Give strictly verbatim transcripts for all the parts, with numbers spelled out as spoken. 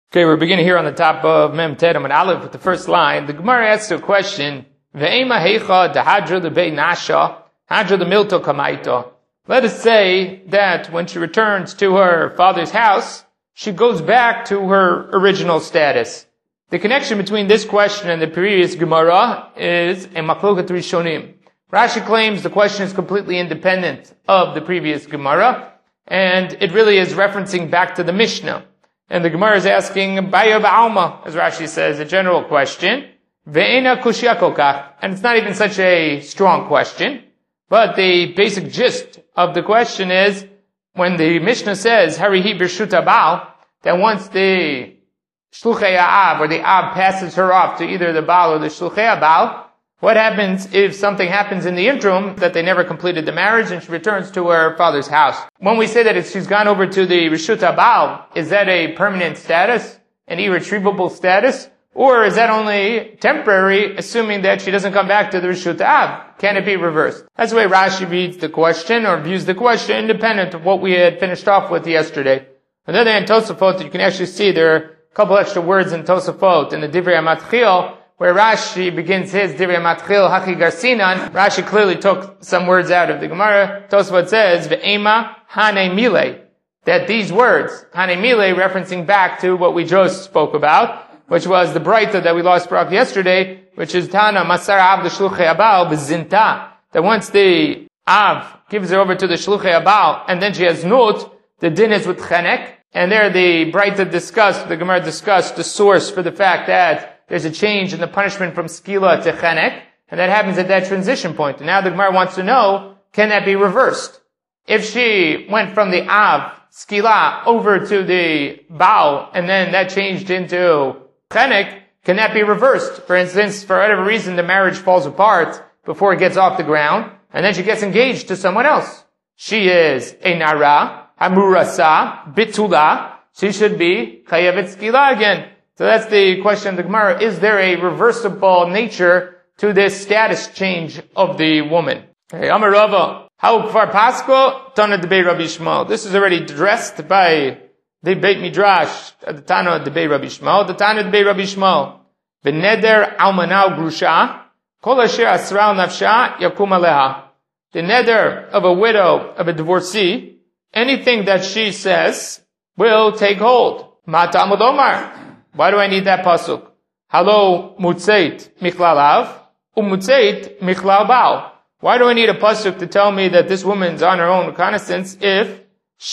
Okay, we're beginning here on the top of Mem Ted and Aleph with the first line. The Gemara asks a question. Ve'ema heicha dehadra lebei nasha, hadra lemilto kamaito. Let us say that when she returns to her father's house, she goes back to her original status. The connection between this question and the previous Gemara is a machloket rishonim. Rashi claims the question is completely independent of the previous Gemara, and it really is referencing back to the Mishnah. And the Gemara is asking, Baya ba'alma, as Rashi says, a general question. Ve'ena kushya kokach. And it's not even such a strong question. But the basic gist of the question is, when the Mishnah says, Harihi birshut ha'ba'al, that once the shluchei ha'av, or the av passes her off to either the Baal or the shluchei ha'ba'al, what happens if something happens in the interim that they never completed the marriage and she returns to her father's house? When we say that if she's gone over to the Rishut HaBaal, is that a permanent status, an irretrievable status? Or is that only temporary, assuming that she doesn't come back to the Rishut Av? Can it be reversed? That's the way Rashi reads the question, or views the question, independent of what we had finished off with yesterday. On the other hand, Tosafot, you can actually see there are a couple extra words in Tosafot, in the Divrei HaMatchil, where Rashi begins his Divrei Matchil Hachi Garsinan. Rashi clearly took some words out of the Gemara. Tosafot says, Ve'ema Hane Mile, that these words, Hane Mile, referencing back to what we just spoke about, which was the Braita that we lost brought yesterday, which is Tana Masar Av the Shluchei Abal B'zinta, that once the Av gives her over to the Shluchei Abal, and then she has Nut, the din is with Chenek, and there the Braita discussed, the Gemara discussed the source for the fact that there's a change in the punishment from skila to chenek, and that happens at that transition point. And now the Gemara wants to know, can that be reversed? If she went from the av, skila, over to the baal, and then that changed into chenek, can that be reversed? For instance, for whatever reason, the marriage falls apart before it gets off the ground, and then she gets engaged to someone else. She is a nara, hamurasa, bitula, she should be chayavet skila again. So that's the question of the Gemara. Is there a reversible nature to this status change of the woman? Okay, Amar Rava, how kvar pasko tana debei Rabbi Shmuel. This is already addressed by the Beit Midrash, the Tana debei Rabbi Shmuel, the Tana debei Rabbi Shmuel. V'neder almanau grusha, kol asher asral nafsha yakum aleha. The neder of a widow, of a divorcee, anything that she says will take hold. Ma Talmud Omar. Why do I need that pasuk? Halo mutzeit michlalav, umutzeit michlal baal. Why do I need a pasuk to tell me that this woman's on her own reconnaissance if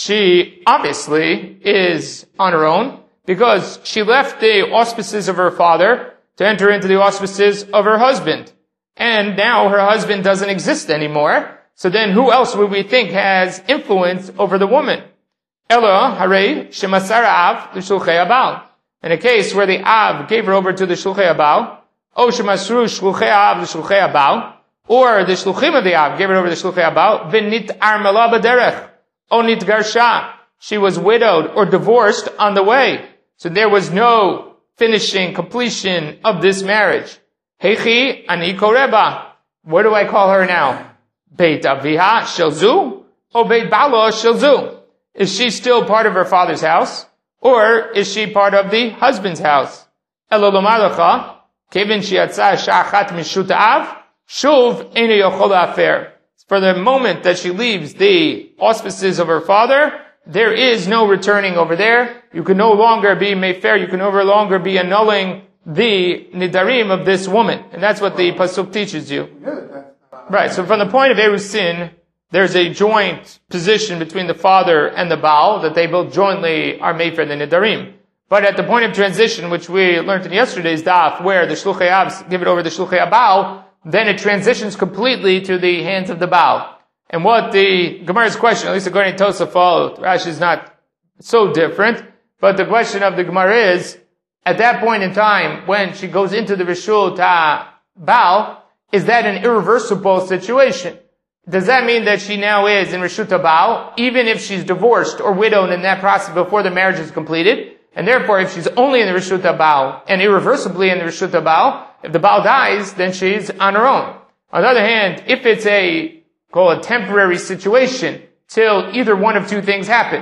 she obviously is on her own? Because she left the auspices of her father to enter into the auspices of her husband. And now her husband doesn't exist anymore. So then who else would we think has influence over the woman? Ela hare shemasar av l'shulchei abal. In a case where the Av gave her over to the Shluchei Abal, O Shemasru Shluchei Av the Shluchei Abal, or the Shluchim of the Av gave her over to the Shluchei Abal, V'nit Armela B'derech, O Nit Garsha, she was widowed or divorced on the way. So there was no finishing, completion of this marriage. Heichi Ani Koreba. What do I call her now? Beit Aviha Shelzu, or Beit Balo Shelzu? Is she still part of her father's house? Or is she part of the husband's house? Elolomalacha, kevin shiatza shachat mishut av, shuv ene yochol afer. For the moment that she leaves the auspices of her father, there is no returning over there. You can no longer be mefer, you can no longer be annulling the nidarim of this woman. And that's what the pasuk teaches you. Right, so from the point of erusin, there's a joint position between the father and the Baal, that they both jointly are made for the Nidarim. But at the point of transition, which we learned in yesterday's daf, where the Shluchei Av give it over the Shluchei Abal, then it transitions completely to the hands of the Baal. And what the Gemara's question, at least according to Tosafot, Rashi is not so different, but the question of the Gemara is, at that point in time, when she goes into the Rishut HaBaal, is that an irreversible situation? Does that mean that she now is in Rishut HaBaal, even if she's divorced or widowed in that process before the marriage is completed? And therefore, if she's only in the Rishut HaBaal and irreversibly in the Rishut HaBaal, if the Baal dies, then she's on her own. On the other hand, if it's a, call it temporary situation, till either one of two things happen.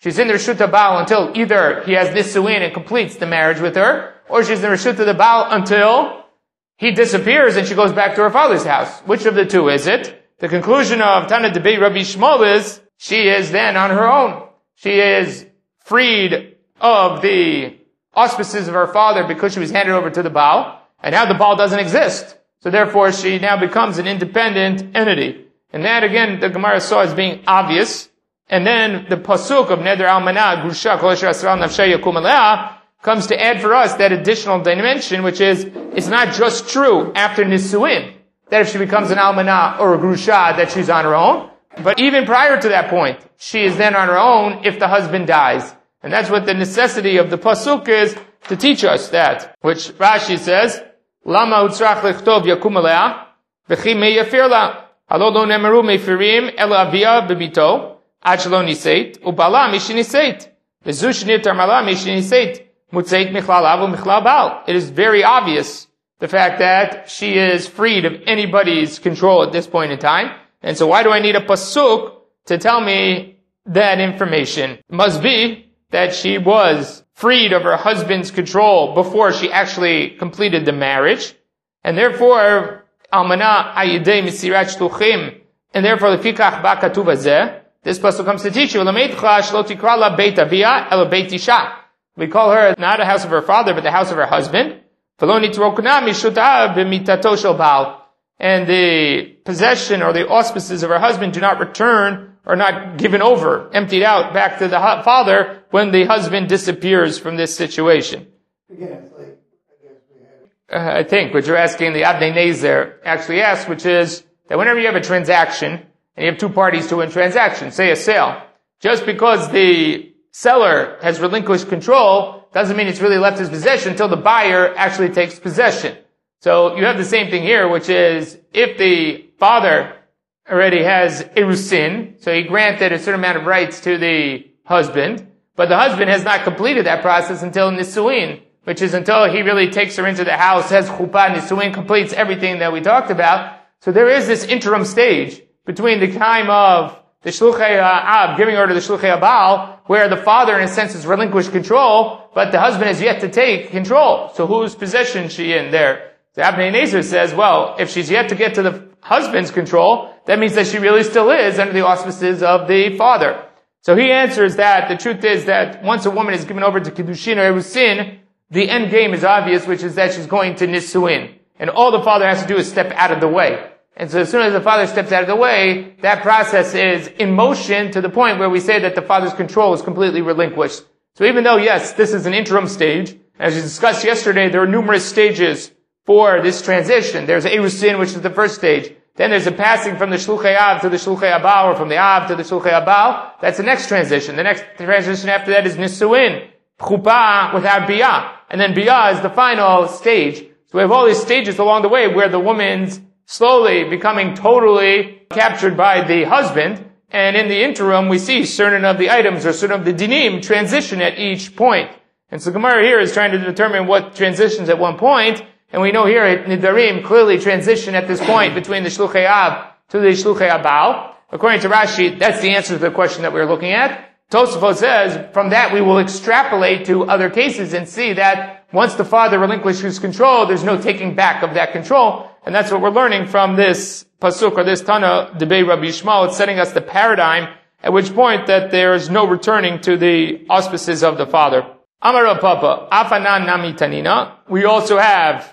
She's in the Reshut HaBaal until either he has Nisuin and completes the marriage with her, or she's in the Reshut HaBaal until he disappears and she goes back to her father's house. Which of the two is it? The conclusion of Tana Debei Rabbi Shmuel is, she is then on her own. She is freed of the auspices of her father because she was handed over to the Baal, and now the Baal doesn't exist. So therefore she now becomes an independent entity. And that again, the Gemara saw as being obvious. And then the pasuk of Neder Almanah, Grusha Kol Asher Asra Nafsha Yakum Aleha, comes to add for us that additional dimension, which is, it's not just true after Nisuin, that if she becomes an Almanah or a Grusha, that she's on her own. But even prior to that point, she is then on her own if the husband dies. And that's what the necessity of the pasuk is to teach us that. Which Rashi says, Lama utzrach lechtov yakum alea, v'chi me yafir la, halo lo nemaru mefirim el avia bebito, ad shelo niseit, ubala mishiniseit, v'zu shnitar mala mishiniseit, mutzeit michlal avu michlal baal. It is very obvious, the fact that she is freed of anybody's control at this point in time. And so why do I need a pasuk to tell me that information? It must be that she was freed of her husband's control before she actually completed the marriage. And therefore, Almana ayidei misirat shluchim. And therefore, lefikach ba katuv hazeh, this pasuk comes to teach you, L'meitcha shlo tikra la beit avia elo beit isha. We call her not a house of her father, but the house of her husband. V'lo nitrokna mishuta b'mitato shel baal. And the possession or the auspices of her husband do not return or not given over, emptied out back to the father when the husband disappears from this situation. Again, it's like, I guess we had... Uh, I think what you're asking, the Avnei Nezer actually asks, which is that whenever you have a transaction, and you have two parties to a transaction, say a sale, just because the seller has relinquished control doesn't mean it's really left his possession until the buyer actually takes possession. So you have the same thing here, which is if the father already has erusin, so he granted a certain amount of rights to the husband, but the husband has not completed that process until nisuin, which is until he really takes her into the house, has chuppah, nisuin, completes everything that we talked about. So there is this interim stage between the time of the shluchei ha'ab giving her to the shluchei ha'baal, where the father in a sense has relinquished control, but the husband has yet to take control. So whose possession is she in there? The Avnei Nezer says, well, if she's yet to get to the husband's control, that means that she really still is under the auspices of the father. So he answers that the truth is that once a woman is given over to Kiddushin or Erusin, the end game is obvious, which is that she's going to Nisuin. And all the father has to do is step out of the way. And so as soon as the father steps out of the way, that process is in motion to the point where we say that the father's control is completely relinquished. So even though, yes, this is an interim stage, as we discussed yesterday, there are numerous stages for this transition. There's Erusin, which is the first stage. Then there's a passing from the Shluchei Av to the Shluchei Ha'baal, or from the Av to the Shluchei Ha'baal. That's the next transition. The next transition after that is Nisuin, Chuppah without Biyah. And then Biyah is the final stage. So we have all these stages along the way where the woman's slowly becoming totally captured by the husband. And in the interim, we see certain of the items or certain of the dinim transition at each point. And so Gemara here is trying to determine what transitions at one point. And we know here at Nidarim clearly transition at this point between the Shluchei Av to the Shluchei Ha'baal. According to Rashi, that's the answer to the question that we're looking at. Tosafot says, from that we will extrapolate to other cases and see that once the father relinquishes control, there's no taking back of that control. And that's what we're learning from this pasuk or this Tana Debei Rabbi Shmuel. It's setting us the paradigm at which point that there is no returning to the auspices of the father. Amar Papa, Afanan Nami Tanina. We also have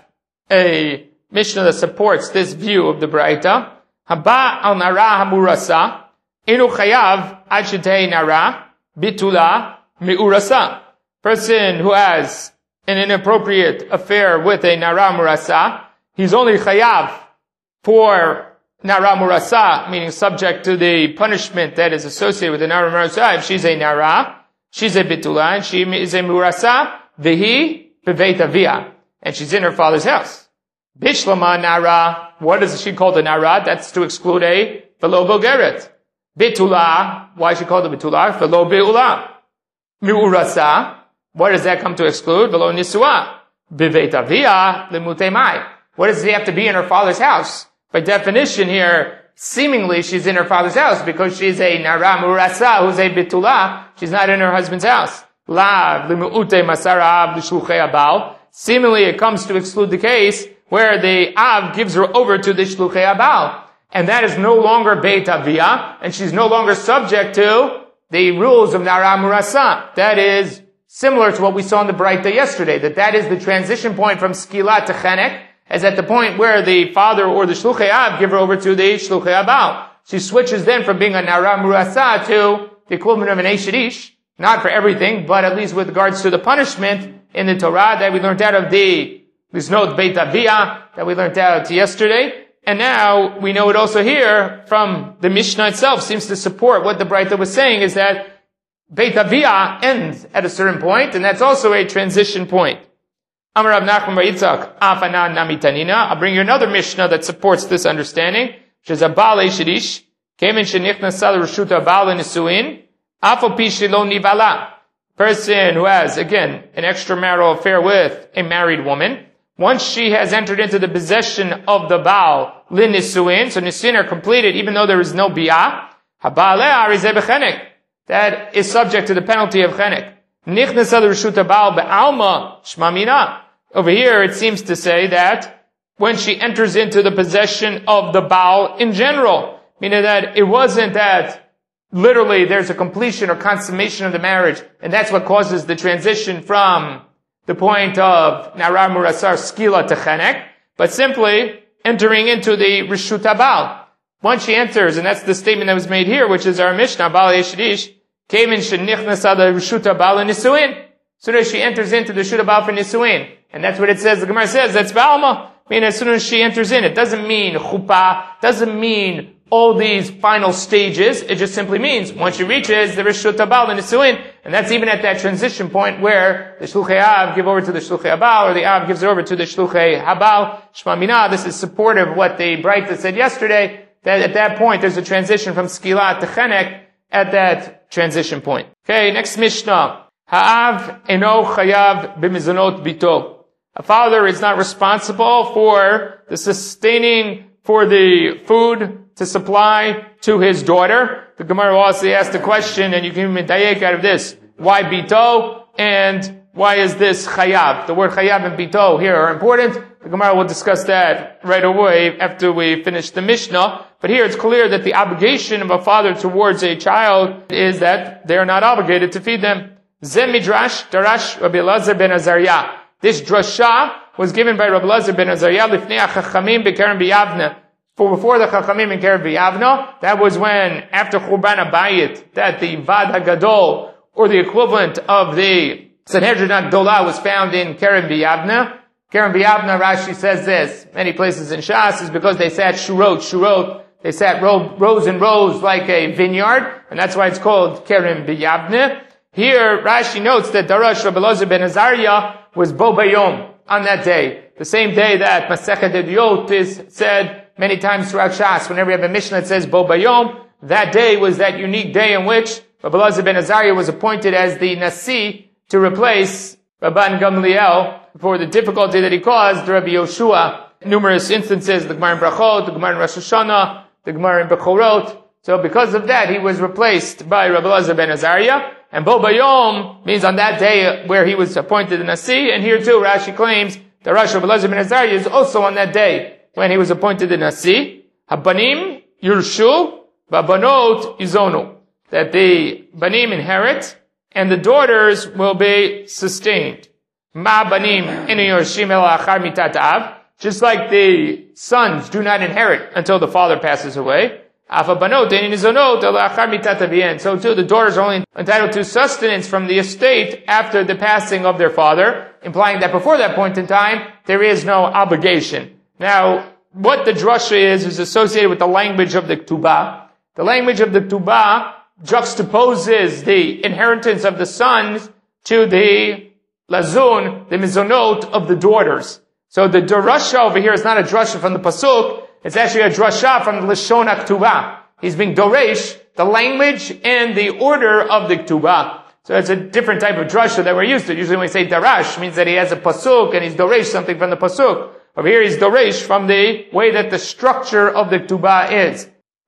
a Mishnah that supports this view of the Braita. Haba al nara hamurasa, inu chayav ad shetei nara, bitula miurasa. Person who has an inappropriate affair with a nara murasa, he's only chayav for nara murasa, meaning subject to the punishment that is associated with the nara murasa. If she's a nara, she's a bitula, and she is a murasa, vihi beveit avia, and she's in her father's house. Bishlama nara, what is she called a nara? That's to exclude a velo bogeret. Bitula, why is she called a bitula? Velo beula. Miurasa, what does that come to exclude? Velo nisua. Biveit avia limutei mai. What does he have to be in her father's house? By definition here, seemingly she's in her father's house because she's a nara murasa, who's a bitula. She's not in her husband's house. Lav limu'ute masara l'shluchei abal. Seemingly, it comes to exclude the case where the av gives her over to the shluchei abal, and that is no longer beit avia, and she's no longer subject to the rules of nara murasa. That is similar to what we saw in the Braita yesterday, that that is the transition point from skila to chenek, as at the point where the father or the shluchei av give her over to the shluchei abal. She switches then from being a nara murasa to the equivalent of an eshet ish, not for everything, but at least with regards to the punishment in the Torah that we learned out of the Lisnot Beit Avia that we learned out yesterday. And now we know it also here from the Mishnah itself seems to support what the Braita was saying, is that Beit Avia ends at a certain point, and that's also a transition point. Amar Rav Nachman bar Yitzchak, Afanan Namitanina. I'll bring you another Mishnah that supports this understanding, which is a Baal eshet ish, Kemen shenichnas l'Reshuta Baal Nisuin, Afal pi shelo nivala. Person who has, again, an extramarital affair with a married woman, once she has entered into the possession of the Baal, lin nisuin, so nisuin are completed even though there is no biyah, haba'aleh arizeh b'chenek. That is subject to the penalty of chenek. Nichnasa l'Reshuta Baal be'alma shmamina. Over here it seems to say that when she enters into the possession of the Baal in general, meaning that it wasn't that literally there's a completion or consummation of the marriage, and that's what causes the transition from the point of nara murasar skila to chenek, but simply entering into the reshut habal. Once she enters, and that's the statement that was made here, which is our Mishnah, Baal eshet ish, kemin shenichnas ad reshut habal nisuin. As soon as she enters into the reshut habal for nisuin, and that's what it says, the Gemara says, that's ba'alma. I mean, as soon as she enters in, it doesn't mean chuppah, doesn't mean all these final stages. It just simply means once she reaches the Reshut Habal, the Nisuin, and that's even at that transition point where the Shluchei Av give over to the Shluchei Habal, or the Av gives it over to the Shluchei Habal. Shma Mina, this is supportive of what the Braita said yesterday, that at that point there's a transition from Skila to Chenek at that transition point. Okay, next Mishnah. Ha'av eno chayav b'mizonot bito. A father is not responsible for the sustaining, for the food to supply to his daughter. The Gemara also asked the question, and you can even dayek out of this, why bito, and why is this chayav? The word chayav and bito here are important. The Gemara will discuss that right away after we finish the Mishnah. But here it's clear that the obligation of a father towards a child is that they are not obligated to feed them. Zeh midrash darash Rabbi Elazar ben Azariah. This drasha was given by Rabbi Elazar ben Azariah lifnei hachachamim b'Kerem b'Yavna. For before the Chachamim in Kerem b'Yavna, that was when, after Churban HaBayit, that the Vad HaGadol, or the equivalent of the Sanhedrin HaGdolah, was found in Kerem b'Yavna. Kerem b'Yavna, Rashi says this, many places in Shas, is because they sat shurot, shurot, they sat row, rows and rows like a vineyard, and that's why it's called Kerem b'Yavna. Here, Rashi notes that Darash Rabbi Elazar ben Azariah was Bo Bayom, on that day. The same day that Masechet Eduyot is said many times throughout Shas. Whenever we have a Mishnah that says Bo Bayom, that day was that unique day in which Rabbi Elazar ben Azariah was appointed as the Nasi to replace Rabban Gamliel for the difficulty that he caused Rabbi Yoshua. Numerous instances, the Gemara in Brachot, the Gemara in Rosh Hashanah, the Gemara in Bechorot. So because of that, he was replaced by Rabbi Elazar ben Azariah. And Bo Bayom means on that day where he was appointed the Nasi. And here too, Rashi claims that Rashi Rabbi Elazar ben Azariah is also on that day when he was appointed the Nasi. Habanim Yurshu, Babanot Izonu. That the Banim inherit, and the daughters will be sustained. Ma Banim Inu Yorshim El Achar Mitat Av. Just like the sons do not inherit until the father passes away. So too, the daughters are only entitled to sustenance from the estate after the passing of their father, implying that before that point in time, there is no obligation. Now, what the drasha is, is associated with the language of the Ketubah. The language of the Ketubah juxtaposes the inheritance of the sons to the lazun, the mizonot of the daughters. So the drasha over here is not a drasha from the pasuk. It's actually a drasha from the Lashon HaKetubah. He's being doresh, the language and the order of the Ketubah. So it's a different type of drasha that we're used to. Usually when we say darash, it means that he has a pasuk and he's doresh something from the pasuk. Over here he's doresh from the way that the structure of the Ketubah is.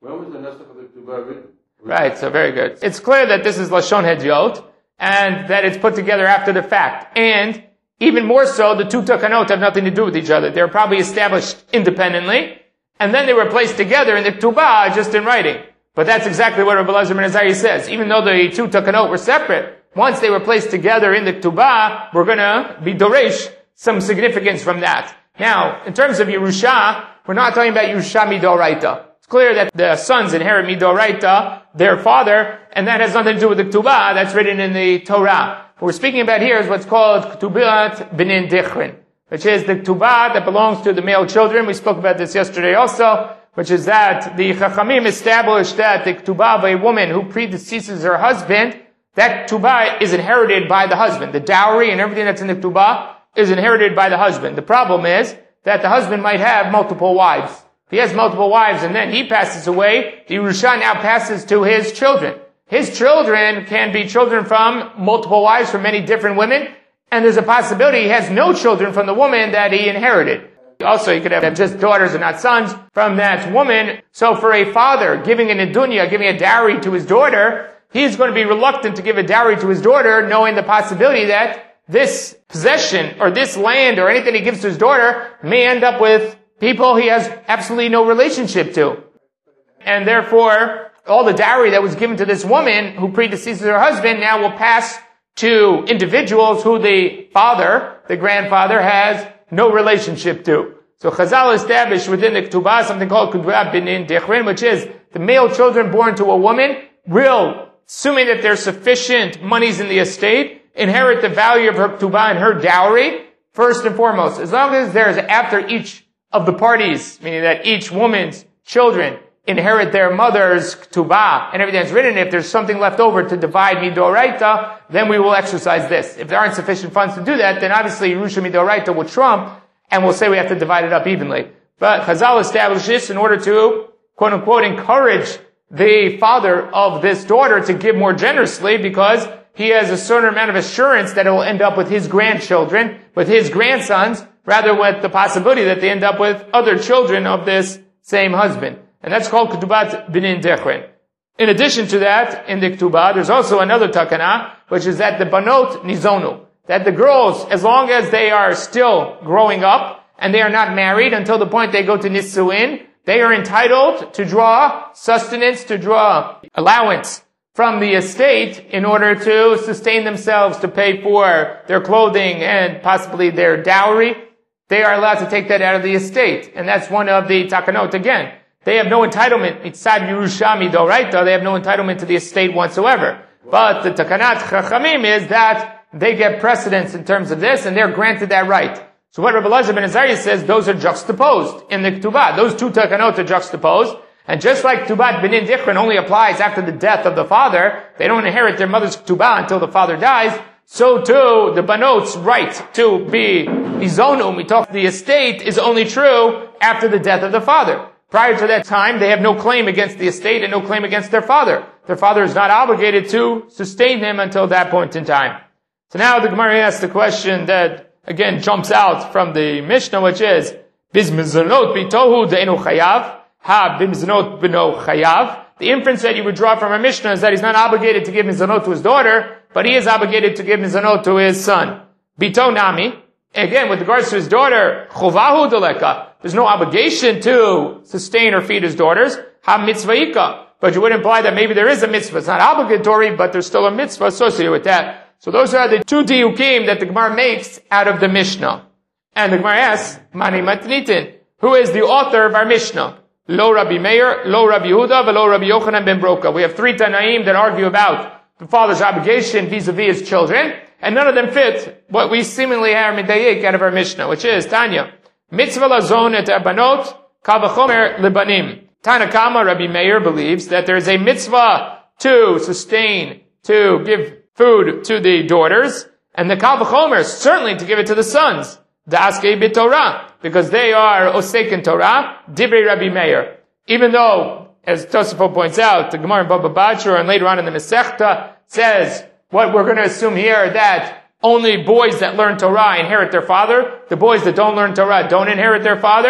When was the Nesach of the Ketubah written? Right, so very good. It's clear that this is Lashon Hedyot, and that it's put together after the fact. And even more so, the two takanot have nothing to do with each other. They're probably established independently, and then they were placed together in the Ketubah just in writing. But that's exactly what Rabbi Elazar ben Azariah says. Even though the two takanot were separate, once they were placed together in the Ketubah, we're gonna be doresh some significance from that. Now, in terms of Yerusha, we're not talking about Yerusha Midoraita. It's clear that the sons inherit Midoraita, their father, and that has nothing to do with the Ketubah that's written in the Torah. What we're speaking about here is what's called Ketubat B'nin Dichrin, which is the Ketubah that belongs to the male children. We spoke about this yesterday also, which is that the Chachamim established that the Ketubah of a woman who predeceases her husband, that Ketubah is inherited by the husband. The dowry and everything that's in the Ketubah is inherited by the husband. The problem is that the husband might have multiple wives. If he has multiple wives and then he passes away, the Yerusha now passes to his children. His children can be children from multiple wives from many different women, and there's a possibility he has no children from the woman that he inherited. Also, he could have just daughters and not sons from that woman. So for a father giving an idunya, giving a dowry to his daughter, he's going to be reluctant to give a dowry to his daughter, knowing the possibility that this possession or this land or anything he gives to his daughter may end up with people he has absolutely no relationship to. And therefore, all the dowry that was given to this woman who predeceases her husband now will pass to individuals who the father, the grandfather, has no relationship to. So Chazal established within the Ketubah something called Ketubah B'nin Dichrin, which is the male children born to a woman will, assuming that there's sufficient monies in the estate, inherit the value of her Ketubah and her dowry, first and foremost. As long as there's after each of the parties, meaning that each woman's children inherit their mother's Ketubah and everything that's written, if there's something left over to divide Midoraita, then we will exercise this. If there aren't sufficient funds to do that, then obviously Yerusha Midoraita will trump, and we'll say we have to divide it up evenly. But Chazal established this in order to, quote unquote, encourage the father of this daughter to give more generously, because he has a certain amount of assurance that it will end up with his grandchildren, with his grandsons, rather with the possibility that they end up with other children of this same husband. And that's called Ketubat B'nin Dichrin. In addition to that, in the Ketubah, there's also another takana, which is that the banot nizonu, that the girls, as long as they are still growing up, and they are not married until the point they go to nisuin, they are entitled to draw sustenance, to draw allowance from the estate in order to sustain themselves, to pay for their clothing and possibly their dowry. They are allowed to take that out of the estate. And that's one of the takanot again. They have no entitlement, mitzad Yerusha Midoraita, they have no entitlement to the estate whatsoever. But the takanat Chachamim is that they get precedence in terms of this, and they're granted that right. So what Rabbi Elazar ben Azariah says, those are juxtaposed in the Ketubah. Those two takanot are juxtaposed. And just like Ketubat B'nin Dichrin only applies after the death of the father, they don't inherit their mother's Ketubah until the father dies, so too, the banot's right to be izonu, we talk the estate, is only true after the death of the father. Prior to that time, they have no claim against the estate and no claim against their father. Their father is not obligated to sustain them until that point in time. So now the Gemara asks the question that, again, jumps out from the Mishnah, which is, Biz mizanot bitohu de'enu chayav, ha b'mizanot b'no chayav. The inference that you would draw from our Mishnah is that he's not obligated to give mizanot to his daughter, but he is obligated to give mizanot to his son. Bito nami. Again, with regards to his daughter, chovahu deleka. There's no obligation to sustain or feed his daughters. Ha mitzvahika. But you would imply that maybe there is a mitzvah. It's not obligatory, but there's still a mitzvah associated with that. So those are the two diukim that the Gemara makes out of the Mishnah. And the Gemara asks, Mani matnitin. Who is the author of our Mishnah? Lo Rabbi Meir, Lo Rabbi Yehuda, Velo Rabbi Yochanan ben Broka. We have three Tanaim that argue about the father's obligation vis-a-vis his children, and none of them fit what we seemingly have medayik out of our Mishnah, which is Tanya. Mitzvah lazon et abanot, kal v'chomer lebanim. Tanakama, Rabbi Meir, believes that there is a mitzvah to sustain, to give food to the daughters, and the kal v'chomer, certainly to give it to the sons. Da'askei b'Torah, because they are osek in Torah, divrei Rabbi Meir. Even though, as Tosafot points out, the Gemara in Baba Bachur and later on in the Masechta says, what we're going to assume here, that only boys that learn Torah inherit their father. The boys that don't learn Torah don't inherit their father.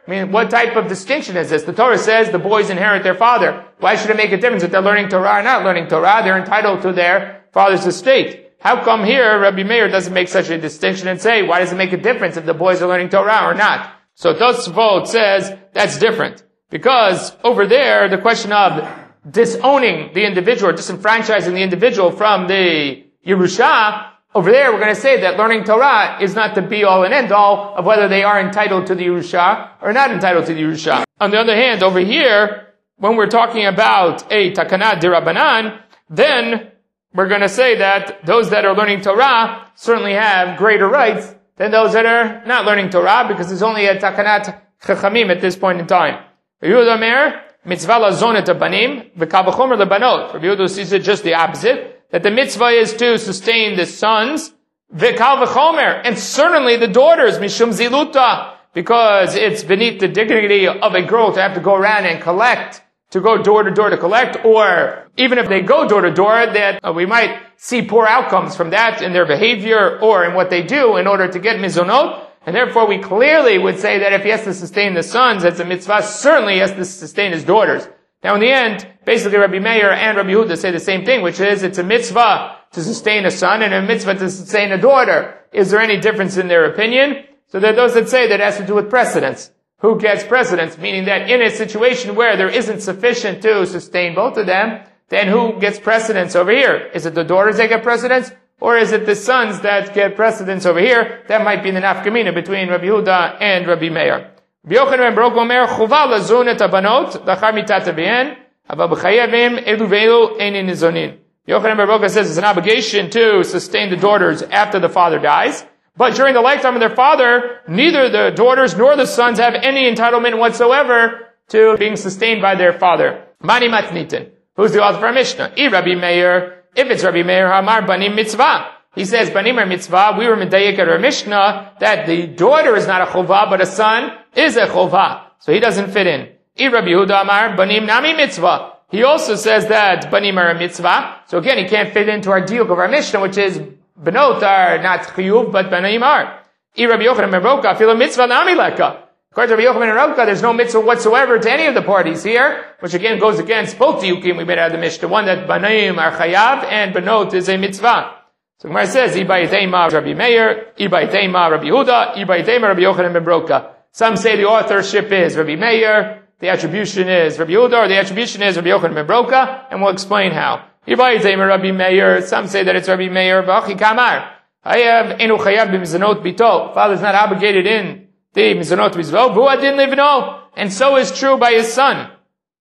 I mean, what type of distinction is this? The Torah says the boys inherit their father. Why should it make a difference if they're learning Torah or not learning Torah? They're entitled to their father's estate. How come here Rabbi Meir doesn't make such a distinction and say, why does it make a difference if the boys are learning Torah or not? So Tosfot says that's different. Because over there, the question of disowning the individual, or disenfranchising the individual from the Yerusha, over there we're going to say that learning Torah is not the be-all and end-all of whether they are entitled to the Yerusha or not entitled to the Yerusha. On the other hand, over here, when we're talking about a Takanat Dirabanan, then we're going to say that those that are learning Torah certainly have greater rights than those that are not learning Torah, because there's only a Takanat Chachamim at this point in time. Rabbi Yehuda Omer, mitzvah lazonet abanim, v'kal v'chomer lebanot. Rabbi Yehuda sees it just the opposite, that the mitzvah is to sustain the sons, v'kal v'chomer, and certainly the daughters, mishum ziluta, because it's beneath the dignity of a girl to have to go around and collect, to go door to door to collect, or even if they go door to door, that uh, we might see poor outcomes from that in their behavior or in what they do in order to get mizonot. And therefore we clearly would say that if he has to sustain the sons, that's a mitzvah, certainly he has to sustain his daughters. Now in the end, basically Rabbi Meir and Rabbi Yehuda say the same thing, which is it's a mitzvah to sustain a son and a mitzvah to sustain a daughter. Is there any difference in their opinion? So there are those that say that it has to do with precedence. Who gets precedence? Meaning that in a situation where there isn't sufficient to sustain both of them, then who gets precedence over here? Is it the daughters that get precedence? Or is it the sons that get precedence over here? That might be the nafkamina between Rabbi Yehuda and Rabbi Meir. Rabbi Yochanan ben Baruch Omer, chuva lazon et abanot, lachar mitat avihen, aber b'chayavim elu ve'elu einin nizonin. Yochanan ben Baruch says it's an obligation to sustain the daughters after the father dies, but during the lifetime of their father, neither the daughters nor the sons have any entitlement whatsoever to being sustained by their father. Mani matnitin. Who's the author of our Mishnah? I Rabbi Meir. If it's Rabbi Meir, Hamar Banim Mitzvah. He says, Banim are Mitzvah. We were medayek at our Mishnah that the daughter is not a chovah, but a son is a chovah. So he doesn't fit in. I Rabbi Yehuda Amar Banim Nami Mitzvah. He also says that Banim are a Mitzvah. So again, he can't fit into our diuk of our Mishnah, which is Benot are not chiyuv, but Banim are. I Rabbi Yochanan ben Roka feel a Mitzvah Nami Leka. According to Rabbi Yochanan ben Roka, there's no mitzvah whatsoever to any of the parties here, which again goes against both the Yukim we made out of the Mishnah. One that Banaim are chayav and Benot is a mitzvah. So Gemara says, Iba Yiteima Rabbi Meir, Iba Yiteima Rabbi Yehuda, Iba Yiteima Rabbi Yochanan ben Roka. Some say the authorship is Rabbi Meir, the attribution is Rabbi Yehuda, or the attribution is Rabbi Yochanan ben Roka, and we'll explain how. Iba Yiteima Rabbi Meir, some say that it's Rabbi Meir, V'achi Kamar. Hayav enu chayav b'mizanot bito. Father's not obligated in the mizanot mizvah, v'hu adin livno, and so is true by his son.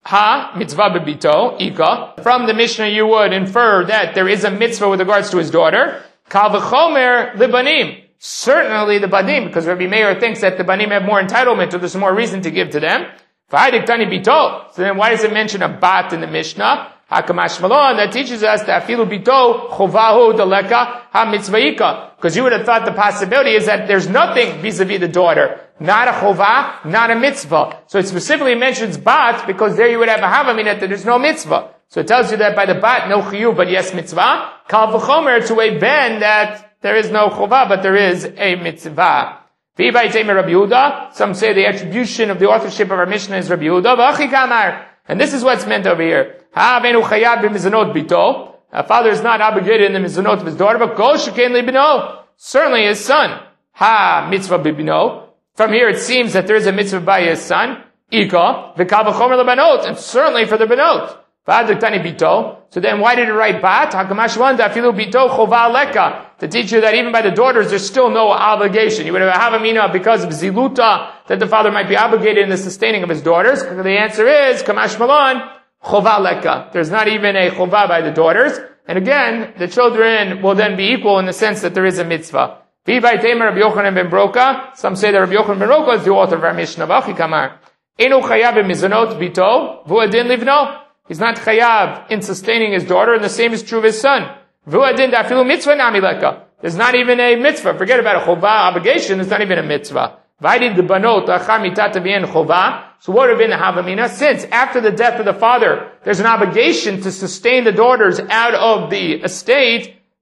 Ha mitzvah bebito ika. From the Mishnah, you would infer that there is a mitzvah with regards to his daughter. Kal v'chomer libanim. Certainly the banim, because Rabbi Meir thinks that the banim have more entitlement, so there's more reason to give to them. V'hadik tani bito. So then, why does it mention a bat in the Mishnah? Hakamash malon, that teaches us that afilu bito chovahu daleka ha mitzvahika. Because you would have thought the possibility is that there's nothing vis-a-vis the daughter. Not a chovah, not a mitzvah. So it specifically mentions bat, because there you would have a havamina that there's no mitzvah. So it tells you that by the bat, no chiyuv, but yes mitzvah. Kal v'chomer, to a ben, that there is no chovah, but there is a mitzvah. Rabbi Yehuda, some say the attribution of the authorship of our Mishnah is Rabbi Yehuda. V'achi kamar. And this is what's meant over here. Ha v'enu chayav b'mizanot bito. A father is not obligated in the mizanot of his daughter, but kol sheken libino. Certainly his son. Ha mitzvah bibino. From here it seems that there is a mitzvah by his son. Ika v'kal v'chomer lebanot, and certainly for the benot. V'adik tani bito. So then why did it write bat? Hakamash wanda afilu bito chova leka. To teach you that even by the daughters there's still no obligation. You would have a havamina because of ziluta that the father might be obligated in the sustaining of his daughters. The answer is kamash malon chova leka. There's not even a chova by the daughters. And again, the children will then be equal in the sense that there is a mitzvah. Rabbi Yochanan ben Broka. Some say that Rabbi Yochanan ben Broka is the author of our Mishnah. V'achi kamar. Enu chayav b'mizanot bito v'hu adin livno. He's not chayav in sustaining his daughter, and the same is true of his son. V'hu adin dafilu mitzvah nami leka. There's not even a mitzvah. Forget about a chovah obligation. There's not even a mitzvah. V'aydi the banot achar mitat avien chovah. So what would have been the havamina? Since after the death of the father, there's an obligation to sustain the daughters out of the estate.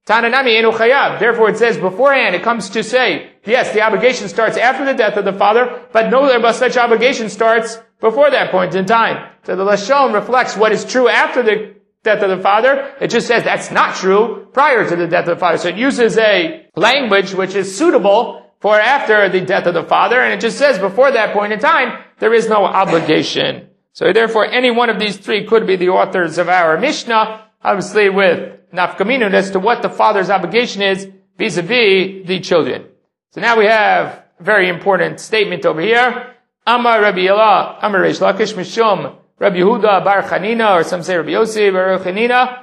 Tananami enu chayav. Therefore it says beforehand, it comes to say, yes, the obligation starts after the death of the father, but no such obligation starts before that point in time. So the Lashon reflects what is true after the death of the father. It just says that's not true prior to the death of the father. So it uses a language which is suitable for after the death of the father, and it just says before that point in time, there is no obligation. So therefore, any one of these three could be the authors of our Mishnah, obviously with nafkaminun as to what the father's obligation is vis-a-vis the children. So now we have a very important statement over here. Amar Rabbi Elah, Amar Reish Lakish Mishum, Rabbi Yehuda Bar Chanina, or some say Rabbi Yossi Bar Chanina,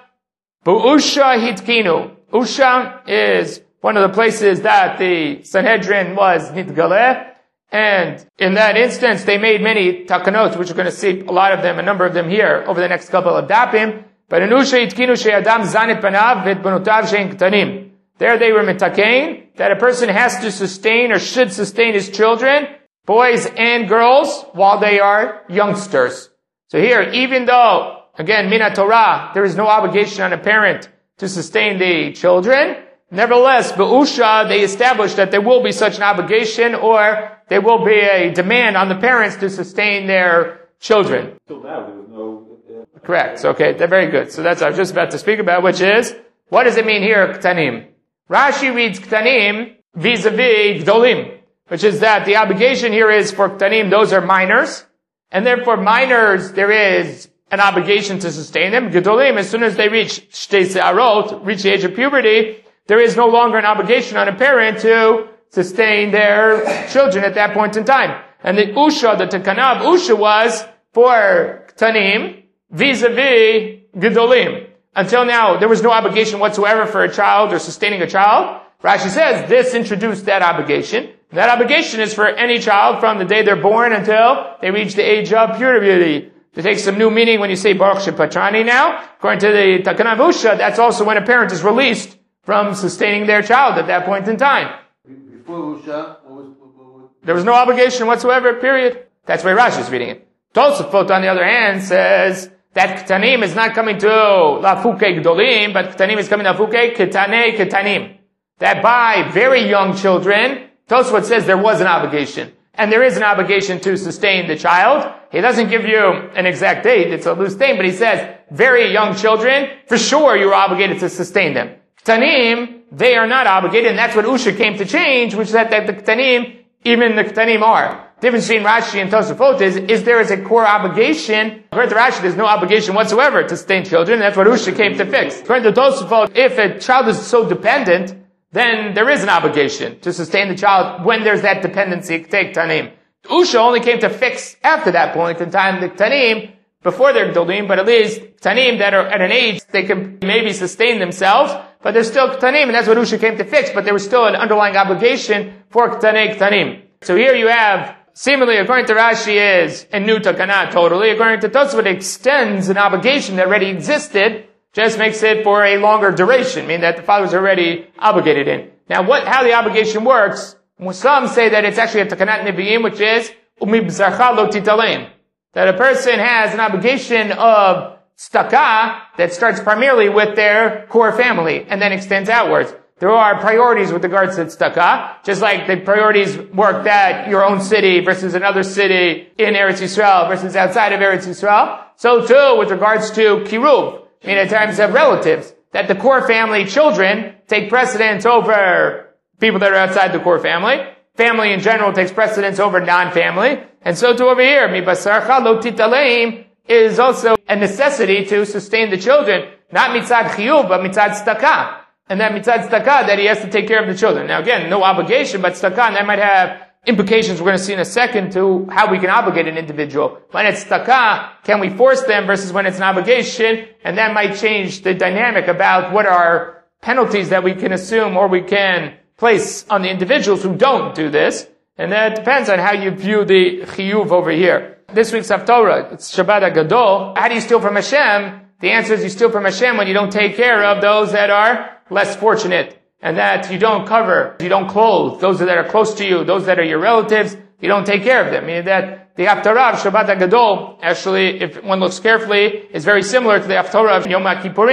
Bu'usha hitkinu. Usha is one of the places that the Sanhedrin was nitgaleh, and in that instance they made many takanot, which we're going to see a lot of them, a number of them here over the next couple of dapim. But in Usha hitkinu she'adam zanit panav v'et banotav she'en ktanim. There they were mitakein, that a person has to sustain or should sustain his children, boys and girls, while they are youngsters. So here, even though, again, Mina Torah, there is no obligation on a parent to sustain the children, nevertheless, Be'usha, they established that there will be such an obligation, or there will be a demand on the parents to sustain their children. Till now, there was no... Uh, Correct. So, okay, they're very good. So that's what I was just about to speak about, which is, what does it mean here, Ktanim? Rashi reads Ktanim vis-a-vis Gdolim, which is that the obligation here is for Ktanim, those are minors, and therefore minors, there is an obligation to sustain them. Gedolim, as soon as they reach Shtei Se'arot, reach the age of puberty, there is no longer an obligation on a parent to sustain their children at that point in time. And the Usha, the Takana of Usha was for Ktanim vis-a-vis Gedolim. Until now, there was no obligation whatsoever for a child or sustaining a child. Rashi says this introduced that obligation. That obligation is for any child from the day they're born until they reach the age of puberty. To take some new meaning when you say Baruch Shepatrani now, according to the Takana Usha, that's also when a parent is released from sustaining their child at that point in time. Before Usha, what was, what was... There was no obligation whatsoever, period. That's why Rashi is reading it. Tosafot, on the other hand, says that Ktanim is not coming to Lafuke Gdolim, but Ktanim is coming to Lafuke Ketane Ketanim. That by very young children, Tosafot says there was an obligation. And there is an obligation to sustain the child. He doesn't give you an exact date, it's a loose thing, but he says very young children, for sure you're obligated to sustain them. Ktanim, they are not obligated, and that's what Usha came to change, which is that the Ktanim, even the Ktanim are. The difference between Rashi and Tosafot is, is there is a core obligation. According to Rashi, there's no obligation whatsoever to sustain children, and that's what Usha came to fix. According to Tosafot, if a child is so dependent, then there is an obligation to sustain the child when there's that dependency. Take Tanim. Usha only came to fix after that point in time the Tanim, before they're Gdolim, but at least Tanim that are at an age, they can maybe sustain themselves, but they're still Ktanim, and that's what Usha came to fix, but there was still an underlying obligation for Ktanei Ktanim. So here you have, seemingly according to Rashi is a new Takana totally, according to Tosafot it extends an obligation that already existed, just makes it for a longer duration, meaning that the father was already obligated in. Now what, how the obligation works, some say that it's actually a Takanat Nevi'im, which is, Umibzarcha lo titaleim. That a person has an obligation of tzedakah that starts primarily with their core family and then extends outwards. There are priorities with regards to tzedakah, just like the priorities work that your own city versus another city in Eretz Yisrael versus outside of Eretz Yisrael. So too with regards to kiruv. I mean, in terms of relatives, that the core family children take precedence over people that are outside the core family. Family in general takes precedence over non-family. And so too over here, mibasarcha lo titaleim is also a necessity to sustain the children, not mitzad chiyuv, but mitzad tzedakah. And that mitzad tzedakah, that he has to take care of the children. Now again, no obligation, but tzedakah, and that might have implications we're going to see in a second to how we can obligate an individual. When it's tzedakah, can we force them versus when it's an obligation? And that might change the dynamic about what are penalties that we can assume or we can place on the individuals who don't do this. And that depends on how you view the chiyuv over here. This week's Haftorah, it's Shabbat HaGadol. How do you steal from Hashem? The answer is you steal from Hashem when you don't take care of those that are less fortunate. And that you don't cover, you don't clothe those that are close to you, those that are your relatives, you don't take care of them. Meaning that the Haftarah of Shabbat HaGadol, actually, if one looks carefully, is very similar to the Haftarah of Yom HaKippurim.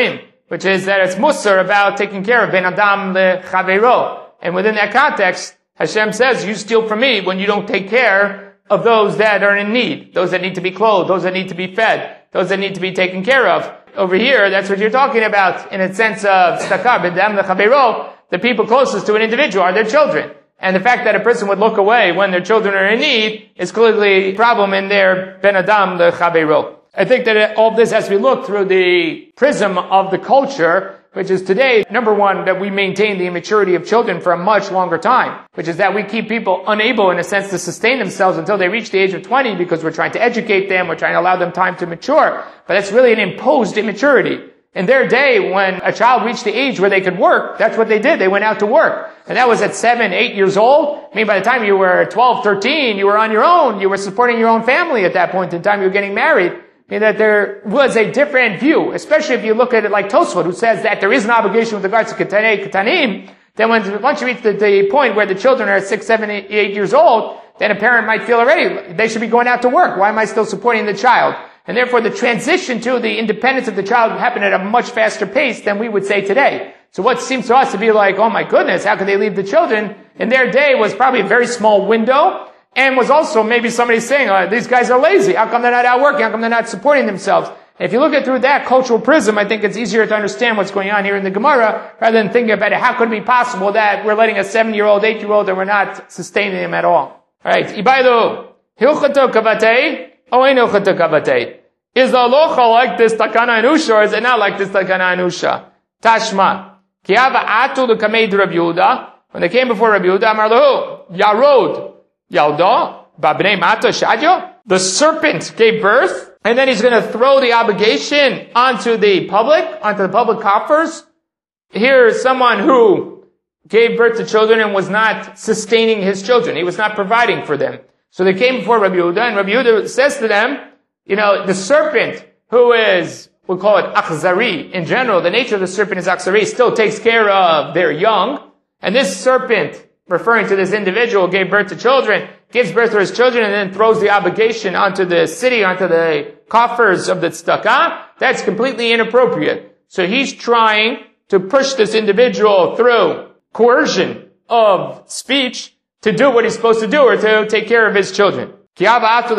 which is that it's musar about taking care of ben adam lechavero. And within that context, Hashem says, you steal from me when you don't take care of those that are in need, those that need to be clothed, those that need to be fed, those that need to be taken care of. Over here, that's what you're talking about in a sense of tzedakah, ben adam lechavero. The people closest to an individual are their children. And the fact that a person would look away when their children are in need is clearly a problem in their ben adam lechavero. I think that all of this has to be looked through the prism of the culture, which is today, number one, that we maintain the immaturity of children for a much longer time, which is that we keep people unable, in a sense, to sustain themselves until they reach the age of twenty because we're trying to educate them, we're trying to allow them time to mature. But that's really an imposed immaturity. In their day, when a child reached the age where they could work, that's what they did. They went out to work. And that was at seven, eight years old. I mean, by the time you were twelve, thirteen, you were on your own. You were supporting your own family at that point in time. You were getting married. I mean, that there was a different view, especially if you look at it like Tosfot, who says that there is an obligation with regards to Ketanei, Ketanim. Then when, once you reach the, the point where the children are six, seven, eight, eight years old, then a parent might feel already, they should be going out to work. Why am I still supporting the child? And therefore the transition to the independence of the child happened at a much faster pace than we would say today. So what seems to us to be like, oh my goodness, how could they leave the children? In their day was probably a very small window, and was also maybe somebody saying, oh, these guys are lazy. How come they're not out working? How come they're not supporting themselves? And if you look at it through that cultural prism, I think it's easier to understand what's going on here in the Gemara, rather than thinking about it, how could it be possible that we're letting a seven-year-old, eight-year-old, and we're not sustaining him at all? Alright, Ibaido, Hilchato Kavatei, Oen Hilchato Kavatei. Is the halacha like this takana anusha, or is it not like this takana anusha? Tashma. Kiava atu l'kameid Rabbi Yehuda. When they came before Rabbi Yehuda, Amar lahu, Yarod, Yalda, Babnei Mata Shadyo. The serpent gave birth, and then he's going to throw the obligation onto the public, onto the public coffers. Here is someone who gave birth to children and was not sustaining his children. He was not providing for them. So they came before Rabbi Yehuda, and Rabbi Yehuda says to them, you know, the serpent, who is, we'll call it akhzari in general, the nature of the serpent is akhzari, still takes care of their young. And this serpent, referring to this individual, gave birth to children, gives birth to his children, and then throws the obligation onto the city, onto the coffers of the tzedakah. That's completely inappropriate. So he's trying to push this individual through coercion of speech to do what he's supposed to do, or to take care of his children. When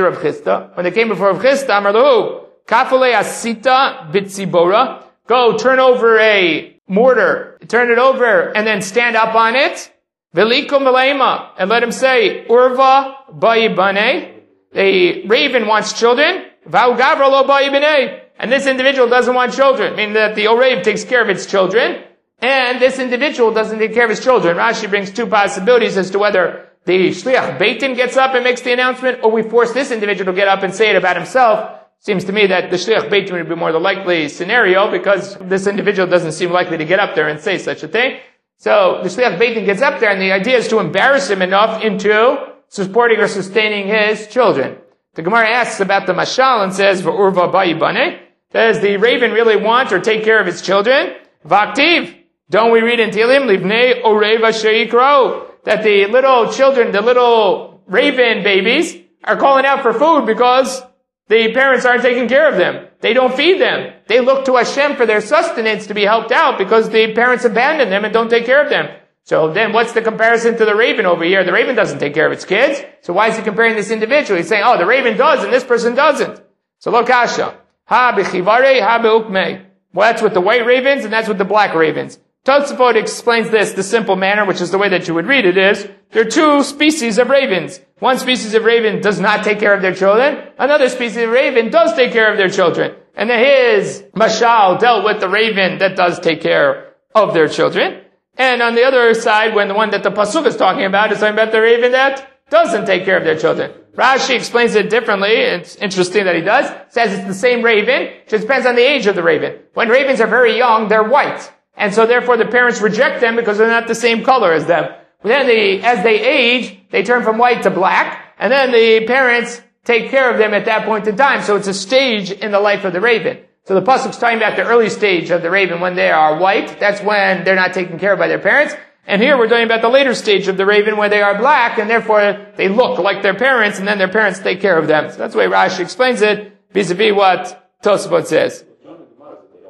they came before Rav Chisda, Amar lahu, Kafale asita bitzibora. Go turn over a mortar, turn it over, and then stand up on it. Velikum v'leima, and let him say, Urva ba'ibane. The raven wants children. Vau gavra lo ba'ibane. And this individual doesn't want children, meaning that the Orev takes care of its children, and this individual doesn't take care of his children. Rashi brings two possibilities as to whether the Shliach Beitin gets up and makes the announcement, or we force this individual to get up and say it about himself. Seems to me that the Shliach Beitin would be more the likely scenario, because this individual doesn't seem likely to get up there and say such a thing. So the Shliach Beitin gets up there, and the idea is to embarrass him enough into supporting or sustaining his children. The Gemara asks about the Mashal and says, V'urva ba'ibane. Does the raven really want or take care of his children? V'aktiv. Don't we read in Tehillim, Livnei Oreva Sheikro, that the little children, the little raven babies, are calling out for food because the parents aren't taking care of them. They don't feed them. They look to Hashem for their sustenance to be helped out because the parents abandon them and don't take care of them. So then what's the comparison to the raven over here? The raven doesn't take care of its kids. So why is he comparing this individual? He's saying, oh, the raven does and this person doesn't. So look, Asha. Ha b'chivare, ha b'ukmei. Well, that's with the white ravens and that's with the black ravens. Tosafot explains this the simple manner, which is the way that you would read it, is there are two species of ravens. One species of raven does not take care of their children. Another species of raven does take care of their children. And his mashal dealt with the raven that does take care of their children. And on the other side, when the one that the pasuk is talking about is talking about the raven that doesn't take care of their children. Rashi explains it differently. It's interesting that he does. Says it's the same raven. It just depends on the age of the raven. When ravens are very young, they're white. And so therefore the parents reject them because they're not the same color as them. But then they, as they age, they turn from white to black, and then the parents take care of them at that point in time. So it's a stage in the life of the raven. So the pasuk's talking about the early stage of the raven when they are white. That's when they're not taken care of by their parents. And here we're talking about the later stage of the raven where they are black, and therefore they look like their parents, and then their parents take care of them. So that's the way Rashi explains it, vis-a-vis what Tosafot says. They don't want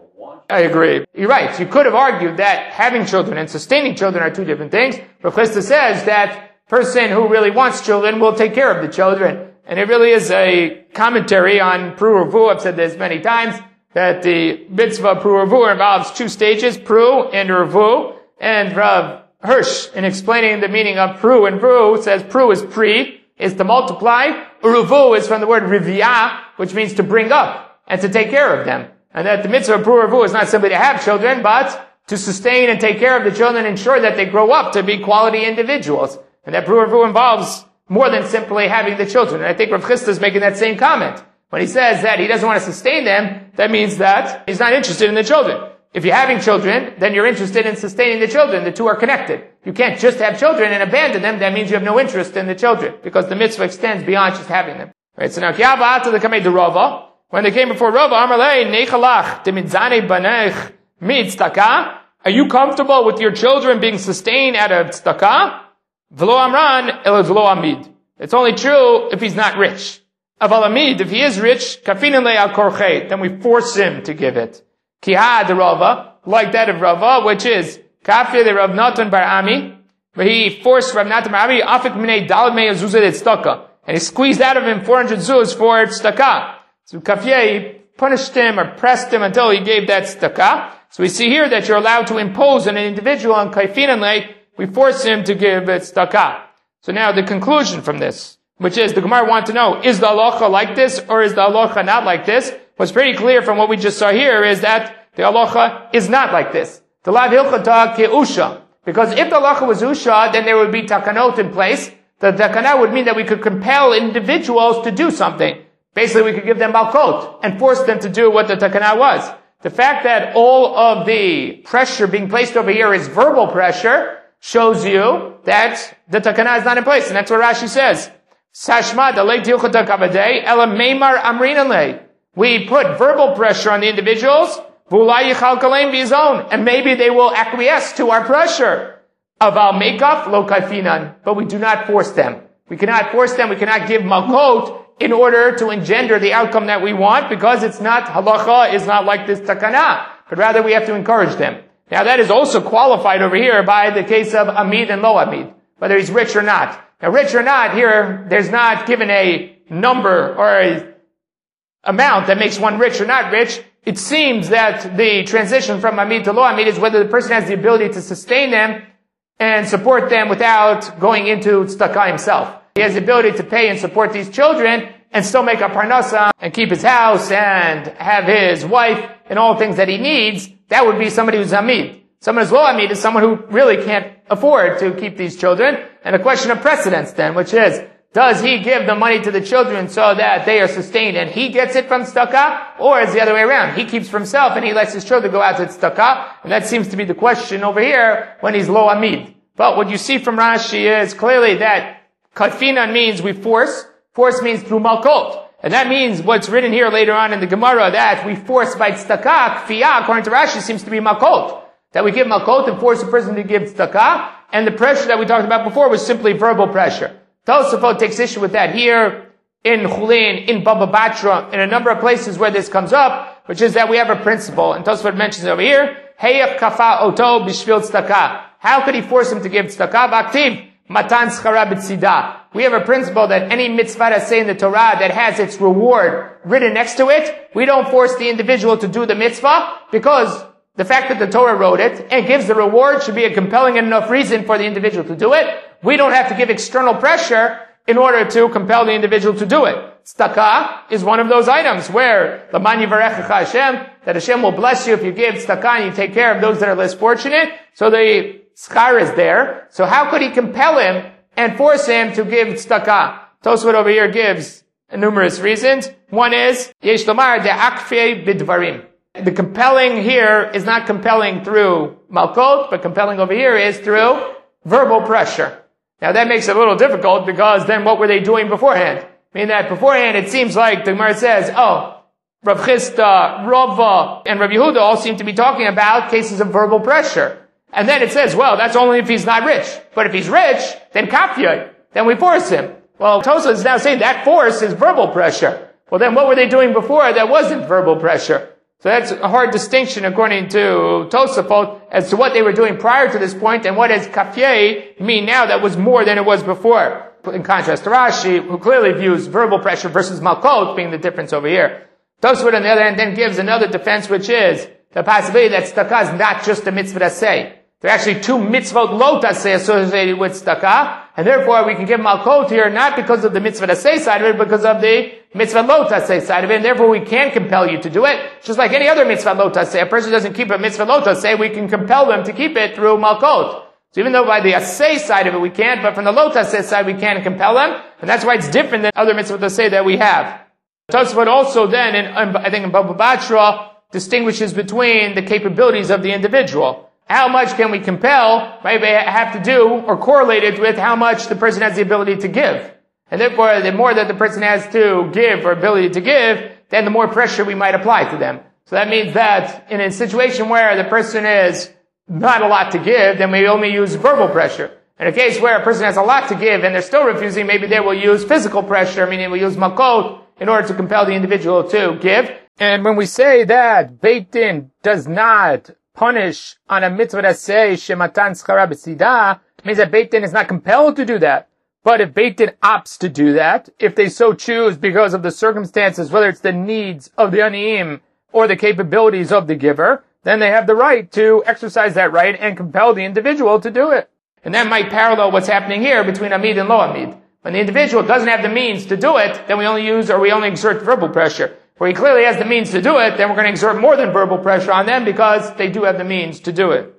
I agree. You're right. You could have argued that having children and sustaining children are two different things. Rav Chisda says that person who really wants children will take care of the children. And it really is a commentary on Pru Revu. I've said this many times, that the mitzvah Pru Revu involves two stages, Pru and Revu. And Rav Hirsch, in explaining the meaning of Pru and Revu, says Pru is pre, is to multiply. Revu is from the word riviyah, which means to bring up and to take care of them. And that the mitzvah of Pru Revu is not simply to have children, but to sustain and take care of the children, ensure that they grow up to be quality individuals. And that Pru Revu involves more than simply having the children. And I think Rav Chisda is making that same comment. When he says that he doesn't want to sustain them, that means that he's not interested in the children. If you're having children, then you're interested in sustaining the children. The two are connected. You can't just have children and abandon them. That means you have no interest in the children, because the mitzvah extends beyond just having them. Right? So now, Kiava the Kamei de Rava, when they came before Rava, Amarlei Nechalach demitzane banech mitztaka. Are you comfortable with your children being sustained out of tztaka? V'lo amran el v'lo amid. It's only true if he's not rich. Aval amid, if he is rich, kafinin le al korchet, then we force him to give it. Kiha de Rava, like that of Rava, which is kafir de Rav Natan bar Ami, where he forced Rav Natan bar Ami afik minei dalad mei zuzah de tztaka, and he squeezed out of him four hundred zuz for tztaka. So kafir, he punished him or pressed him until he gave that tztaka. So we see here that you're allowed to impose on an individual on kafin le. We force him to give it tzedakah. So now the conclusion from this, which is the Gemara want to know, is the halacha like this or is the halacha not like this? What's pretty clear from what we just saw here is that the halacha is not like this. The lav hilchata ke'usha. Because if the halacha was usha, then there would be takanot in place. The takanah would mean that we could compel individuals to do something. Basically, we could give them malkot and force them to do what the takanah was. The fact that all of the pressure being placed over here is verbal pressure shows you that the takana is not in place. And that's what Rashi says. Sashma dalei tilchata kavadei ela meimar amrinale. We put verbal pressure on the individuals, v'ulai yichal kaleim v'yizon, and maybe they will acquiesce to our pressure. Aval meikaf lo kaifinan, but we do not force them. We cannot force them, we cannot give malkot in order to engender the outcome that we want, because it's not, halacha is not like this takana, but rather we have to encourage them. Now that is also qualified over here by the case of Amid and Lo Amid, whether he's rich or not. Now rich or not, here, there's not given a number or a amount that makes one rich or not rich. It seems that the transition from Amid to Lo Amid is whether the person has the ability to sustain them and support them without going into tzedakah himself. He has the ability to pay and support these children and still make a parnasa and keep his house and have his wife and all things that he needs. That would be somebody who's Amid. Someone who's Lo Amid is someone who really can't afford to keep these children. And a question of precedence then, which is, does he give the money to the children so that they are sustained and he gets it from tzedakah? Or is it the other way around? He keeps for himself and he lets his children go out to tzedakah. And that seems to be the question over here when he's Lo Amid. But what you see from Rashi is clearly that Kadfinan means we force. Force means through malkot. And that means what's written here later on in the Gemara, that we force by tzedakah, kfiyah, according to Rashi, seems to be malkot. That we give malkot and force a person to give tzedakah. And the pressure that we talked about before was simply verbal pressure. Tosafot takes issue with that here, in Chulin, in Baba Batra, in a number of places where this comes up, which is that we have a principle. And Tosafot mentions over here, Heyach kafa oto bishvil tzedakah. How could he force him to give tzedakah? B'aktiv, matan schara b'tzidah. We have a principle that any mitzvah that's say in the Torah that has its reward written next to it, we don't force the individual to do the mitzvah, because the fact that the Torah wrote it and gives the reward should be a compelling enough reason for the individual to do it. We don't have to give external pressure in order to compel the individual to do it. Tzedakah is one of those items where L'man yivarechecha Hashem, that Hashem will bless you if you give tzedakah and you take care of those that are less fortunate. So the schar is there. So how could he compel him and force him to give tzedakah? Tosfot over here gives numerous reasons. One is, yesh lomar de'akfei bidvarim. The compelling here is not compelling through malkot, but compelling over here is through verbal pressure. Now that makes it a little difficult, because then what were they doing beforehand? I mean that beforehand it seems like the Gemara says, oh, Rav Chisda, Rava, and Rav Yehuda all seem to be talking about cases of verbal pressure. And then it says, well, that's only if he's not rich. But if he's rich, then kafya, then we force him. Well, Tosa is now saying that force is verbal pressure. Well, then what were they doing before that wasn't verbal pressure? So that's a hard distinction according to Tosafot as to what they were doing prior to this point and what does kafye mean now that was more than it was before. In contrast to Rashi, who clearly views verbal pressure versus malkot being the difference over here. Tosafot on the other hand then gives another defense, which is the possibility that tzedakah is not just a mitzvah aseh. There are actually two mitzvot lo taseh associated with tzedakah, and therefore we can give malkot here not because of the mitzvah aseh side of it, but because of the mitzvah lo taseh side of it, and therefore we can compel you to do it. Just like any other mitzvah lo taseh, a person doesn't keep a mitzvah lo taseh, we can compel them to keep it through malkot. So even though by the aseh side of it we can't, but from the lo taseh side we can compel them, and that's why it's different than other mitzvah aseh that we have. Tosafot also then, in, I think in Baba Batra, distinguishes between the capabilities of the individual. How much can we compel, right, they have to do or correlate it with how much the person has the ability to give. And therefore, the more that the person has to give or ability to give, then the more pressure we might apply to them. So that means that in a situation where the person is not a lot to give, then we only use verbal pressure. In a case where a person has a lot to give and they're still refusing, maybe they will use physical pressure, meaning we'll use makot in order to compel the individual to give. And when we say that Beit Din does not punish on a mitzvah that says shematan schara b'tzida, it means that Beit Din is not compelled to do that. But if Beit Din opts to do that, if they so choose because of the circumstances, whether it's the needs of the aniyim or the capabilities of the giver, then they have the right to exercise that right and compel the individual to do it. And that might parallel what's happening here between Amid and Lo Amid. When the individual doesn't have the means to do it, then we only use or we only exert verbal pressure. Where he clearly has the means to do it, then we're going to exert more than verbal pressure on them because they do have the means to do it.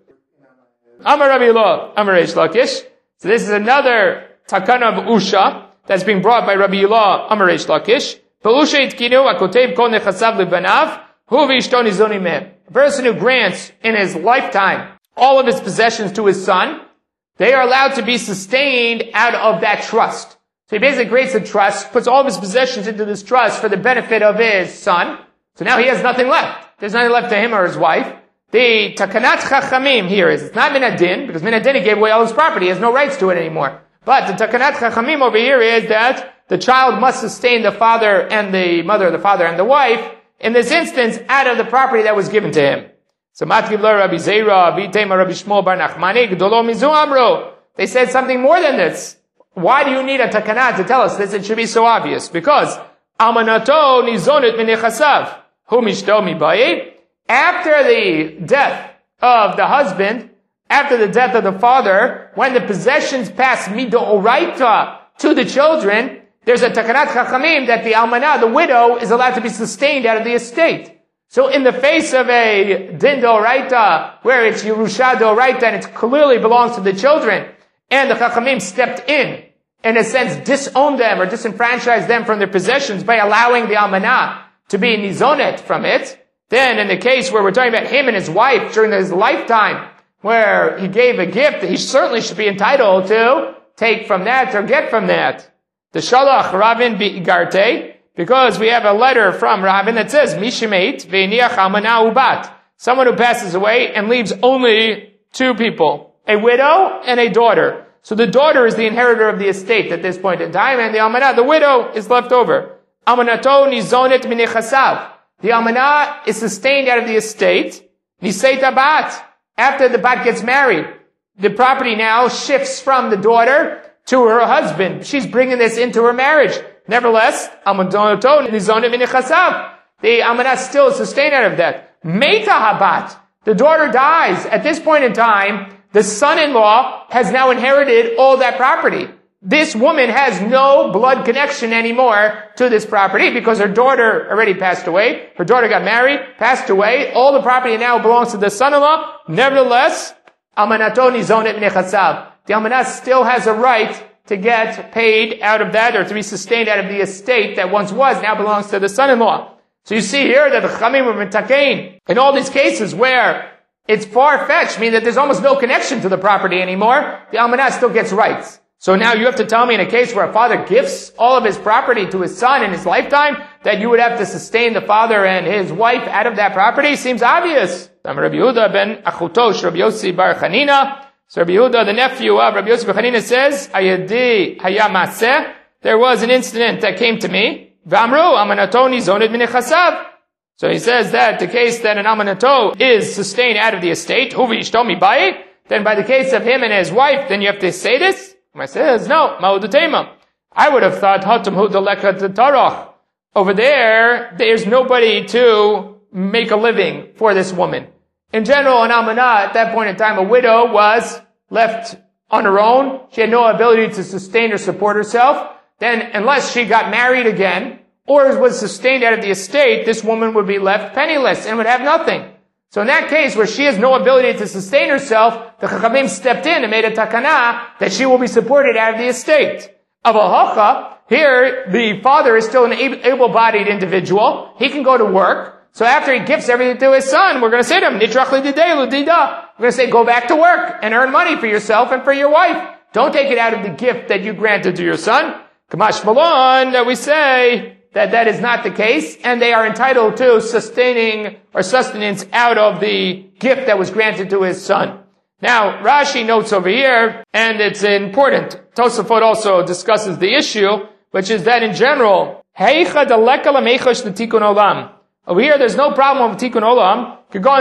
Amar Rabbi Ilah, Amar Reish Lakish. So this is another takana of Usha that's being brought by Rabbi Ilah, Amar Reish Lakish. V'usha itkinu akotev kol nechasav libanav hu v'ishto nizoni meh. A person who grants in his lifetime all of his possessions to his son, they are allowed to be sustained out of that trust. So he basically creates a trust, puts all of his possessions into this trust for the benefit of his son. So now he has nothing left. There's nothing left to him or his wife. The takanat chachamim here is, it's not minadin, because minadin he gave away all his property, he has no rights to it anymore. But the takanat chachamim over here is that the child must sustain the father and the mother, the father and the wife, in this instance, out of the property that was given to him. So matkib lo Rabbi Zeira, Vitema Rabbi Shmuel bar Nachmani, Gdolo mizu amro. They said something more than this. Why do you need a takana to tell us this? It should be so obvious. Because almanato nizonit minechasav hu mishto mibayit. After the death of the husband, after the death of the father, when the possessions pass midoraita to the children, there's a takanat chachamim that the almanah, the widow, is allowed to be sustained out of the estate. So in the face of a din doraita, where it's Yerusha doraita and it clearly belongs to the children, and the chachamim stepped in, in a sense disowned them or disenfranchised them from their possessions by allowing the almanah to be nizonet from it, then in the case where we're talking about him and his wife during his lifetime, where he gave a gift, he certainly should be entitled to take from that or get from that. The Shalach Ravin Bi'igarte, because we have a letter from Ravin that says, Mishimeit ve'niach almanah ubat. Someone who passes away and leaves only two people, a widow and a daughter. So the daughter is the inheritor of the estate at this point in time, and the almanah, the widow, is left over. Almanato nizonet minechasav. The almanah is sustained out of the estate. Niseit bat. After the bat gets married, the property now shifts from the daughter to her husband. She's bringing this into her marriage. Nevertheless, almanato nizonet minechasav. The almanah still is sustained out of that. Meita habat. The daughter dies. At this point in time, the son-in-law has now inherited all that property. This woman has no blood connection anymore to this property because her daughter already passed away. Her daughter got married, passed away. All the property now belongs to the son-in-law. Nevertheless, almanato nizonet minechasav. The almanah still has a right to get paid out of that or to be sustained out of the estate that once was, now belongs to the son-in-law. So you see here that the Chachamim were mitakein. In all these cases where it's far-fetched, meaning that there's almost no connection to the property anymore, the almanah still gets rights. So now you have to tell me in a case where a father gifts all of his property to his son in his lifetime, that you would have to sustain the father and his wife out of that property? Seems obvious. Rabbi Yehuda ben Achutosh, Rabbi Yossi bar Chanina. So Rabbi Yehuda, the nephew of Rabbi Yossi bar Chanina, says, Ayadi haya maseh. There was an incident that came to me. V'amru, almanato nizonet minechasav. So he says that the case that an almanato is sustained out of the estate, huvi ishtomi bayi, then by the case of him and his wife, then you have to say this? I says, no, ma'udutema. I would have thought, hatam hu daleka tatarach. Over there, there's nobody to make a living for this woman. In general, an almanah, at that point in time, a widow was left on her own. She had no ability to sustain or support herself. Then, unless she got married again, or was sustained out of the estate, this woman would be left penniless and would have nothing. So in that case, where she has no ability to sustain herself, the Chachamim stepped in and made a takana that she will be supported out of the estate. Avahocha, here, the father is still an able-bodied individual. He can go to work. So after he gives everything to his son, we're going to say to him, Nitrach lididei ludida. We're going to say, go back to work and earn money for yourself and for your wife. Don't take it out of the gift that you granted to your son. Kamash malon, that we say that that is not the case, and they are entitled to sustaining or sustenance out of the gift that was granted to his son. Now, Rashi notes over here, and it's important, Tosafot also discusses the issue, which is that in general, over here there's no problem with tikkun olam.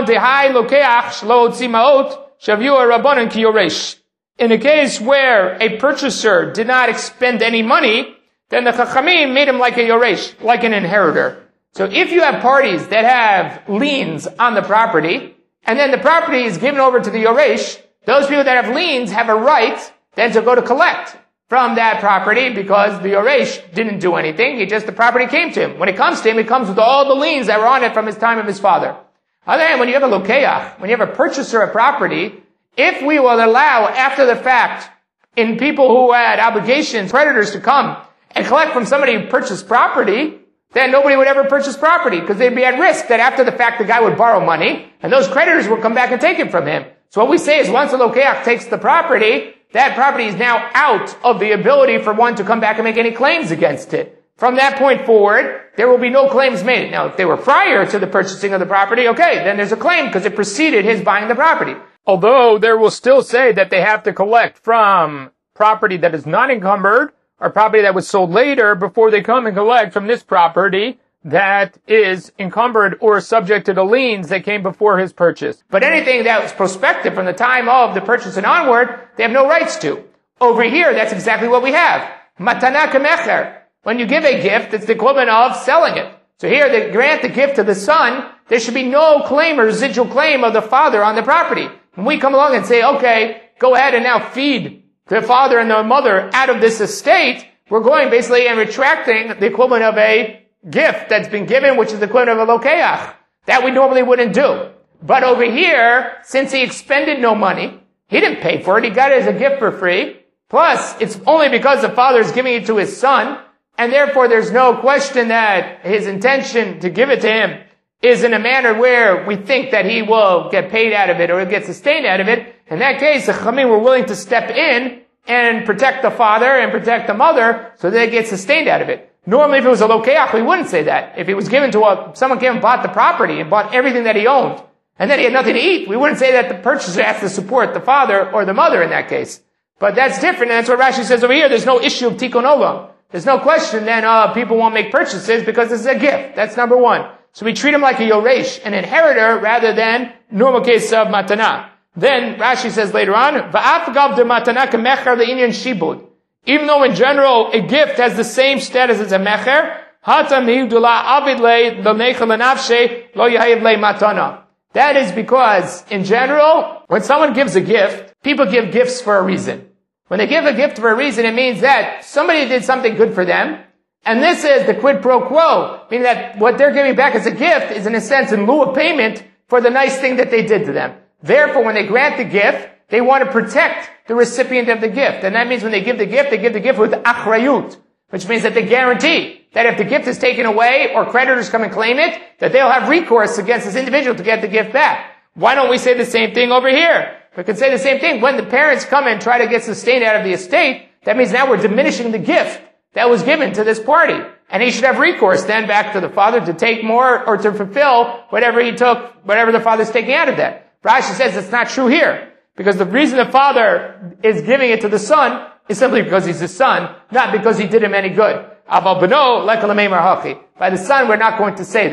In a case where a purchaser did not expend any money, then the Chachamim made him like a yoresh, like an inheritor. So if you have parties that have liens on the property, and then the property is given over to the yoresh, those people that have liens have a right then to go to collect from that property because the yoresh didn't do anything. He just, the property came to him. When it comes to him, it comes with all the liens that were on it from his time of his father. On the other hand, when you have a lokeach, when you have a purchaser of property, if we will allow after the fact in people who had obligations, creditors to come and collect from somebody who purchased property, then nobody would ever purchase property because they'd be at risk that after the fact the guy would borrow money and those creditors would come back and take it from him. So what we say is once a lokeach takes the property, that property is now out of the ability for one to come back and make any claims against it. From that point forward, there will be no claims made. Now, if they were prior to the purchasing of the property, okay, then there's a claim because it preceded his buying the property. Although there will still say that they have to collect from property that is not encumbered or property that was sold later before they come and collect from this property that is encumbered or subject to the liens that came before his purchase. But anything that was prospective from the time of the purchase and onward, they have no rights to. Over here, that's exactly what we have. Matana kemecher. When you give a gift, it's the equivalent of selling it. So here, they grant the gift to the son, there should be no claim or residual claim of the father on the property. When we come along and say, okay, go ahead and now feed the father and the mother out of this estate, we're going basically and retracting the equivalent of a gift that's been given, which is the equivalent of a lokeach. That we normally wouldn't do. But over here, since he expended no money, he didn't pay for it, he got it as a gift for free, plus it's only because the father is giving it to his son, and therefore there's no question that his intention to give it to him is in a manner where we think that he will get paid out of it or get sustained out of it. In that case, the Chachamim were willing to step in and protect the father and protect the mother so that they get sustained out of it. Normally, if it was a lokeach, we wouldn't say that. If it was given to a, someone came and bought the property and bought everything that he owned, and then he had nothing to eat, we wouldn't say that the purchaser has to support the father or the mother in that case. But that's different, and that's what Rashi says over here. There's no issue of tikkun olam. There's no question then uh, people won't make purchases because this is a gift. That's number one. So we treat him like a yoresh, an inheritor, rather than normal case of matana. Then Rashi says later on, Va'af gav de matana kemecher le'inyan shibud. Even though in general a gift has the same status as a mecher, hatam hidula avid le l'neichel lenafshe lo yahiv le matana. That is because in general, when someone gives a gift, people give gifts for a reason. When they give a gift for a reason, it means that somebody did something good for them. And this is the quid pro quo, meaning that what they're giving back as a gift is in a sense in lieu of payment for the nice thing that they did to them. Therefore, when they grant the gift, they want to protect the recipient of the gift. And that means when they give the gift, they give the gift with achrayut, which means that they guarantee that if the gift is taken away or creditors come and claim it, that they'll have recourse against this individual to get the gift back. Why don't we say the same thing over here? We could say the same thing. When the parents come and try to get sustained out of the estate, that means now we're diminishing the gift that was given to this party. And he should have recourse then back to the father to take more or to fulfill whatever he took, whatever the father's taking out of that. Rashi says it's not true here. Because the reason the father is giving it to the son is simply because he's his son, not because he did him any good. By the son, we're not going to say that.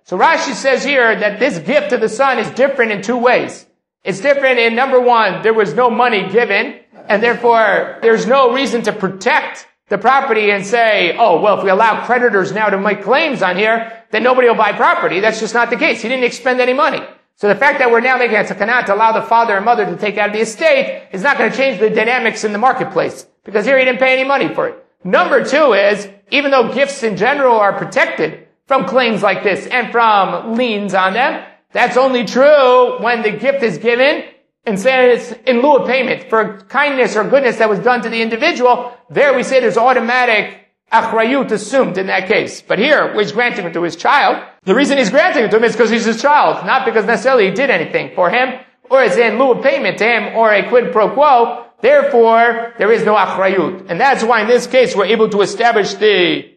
So Rashi says here that this gift to the son is different in two ways. It's different in, number one, there was no money given, and therefore there's no reason to protect the property and say, oh, well, if we allow creditors now to make claims on here, then nobody will buy property. That's just not the case. He didn't expend any money. So the fact that we're now making a takana to allow the father and mother to take out of the estate is not going to change the dynamics in the marketplace, because here he didn't pay any money for it. Number two is, even though gifts in general are protected from claims like this and from liens on them, that's only true when the gift is given and says in lieu of payment for kindness or goodness that was done to the individual. There we say there's automatic achrayut assumed in that case. But here, he's granting it to his child. The reason he's granting it to him is because he's his child, not because necessarily he did anything for him, or it's in lieu of payment to him, or a quid pro quo. Therefore, there is no achrayut. And that's why in this case we're able to establish the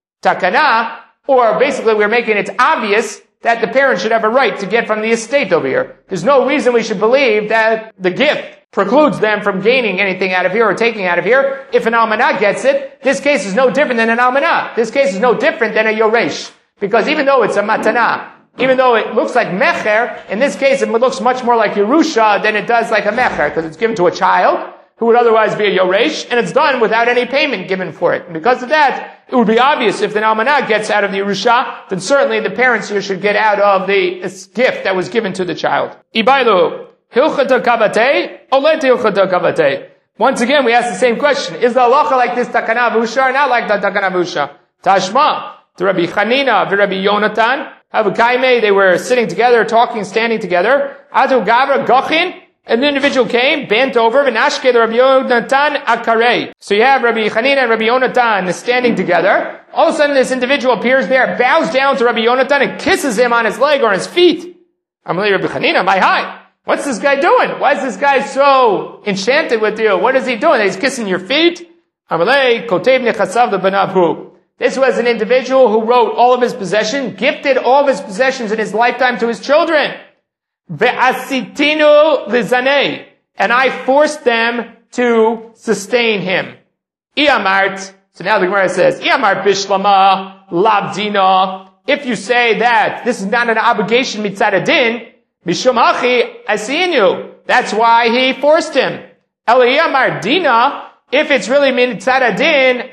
takana, or basically we're making it obvious that the parent should have a right to get from the estate over here. There's no reason we should believe that the gift precludes them from gaining anything out of here or taking out of here. If an almanah gets it, this case is no different than an almanah. This case is no different than a yoresh. Because even though it's a matana, even though it looks like mecher, in this case it looks much more like Yerusha than it does like a mecher, because it's given to a child who would otherwise be a yoresh, and it's done without any payment given for it. And because of that, it would be obvious if the almanah gets out of the Yerusha, then certainly the parents here should get out of the gift that was given to the child. Ibailu, hilchata kabate, olete hilchata kabate. Once again, we ask the same question. Is the halacha like this takana v'usha or not like the takana v'usha? Tashma, the Rabbi Chanina, the Rabbi Yonatan, Havakaime, they were sitting together, talking, standing together. Atu gavra gochin, and the individual came, bent over, v'nashke the Rabbi Yonatan akarei. So you have Rabbi Chanina and Rabbi Yonatan standing together. All of a sudden this individual appears there, bows down to Rabbi Yonatan and kisses him on his leg or his feet. I'm like, Rabbi Chanina, my hi. What's this guy doing? Why is this guy so enchanted with you? What is he doing? He's kissing your feet? I'm like, kotev nechasav the benavhu. This was an individual who wrote all of his possessions, gifted all of his possessions in his lifetime to his children. Ve'asitinu lizanei. And I forced them to sustain him. Iyamart. So now the Gemara says, Iyamart bishlama labdina. If you say that this is not an obligation mitzad adin, mishum hachi asinu. That's why he forced him. Eliyamar dina. If it's really mitzad adin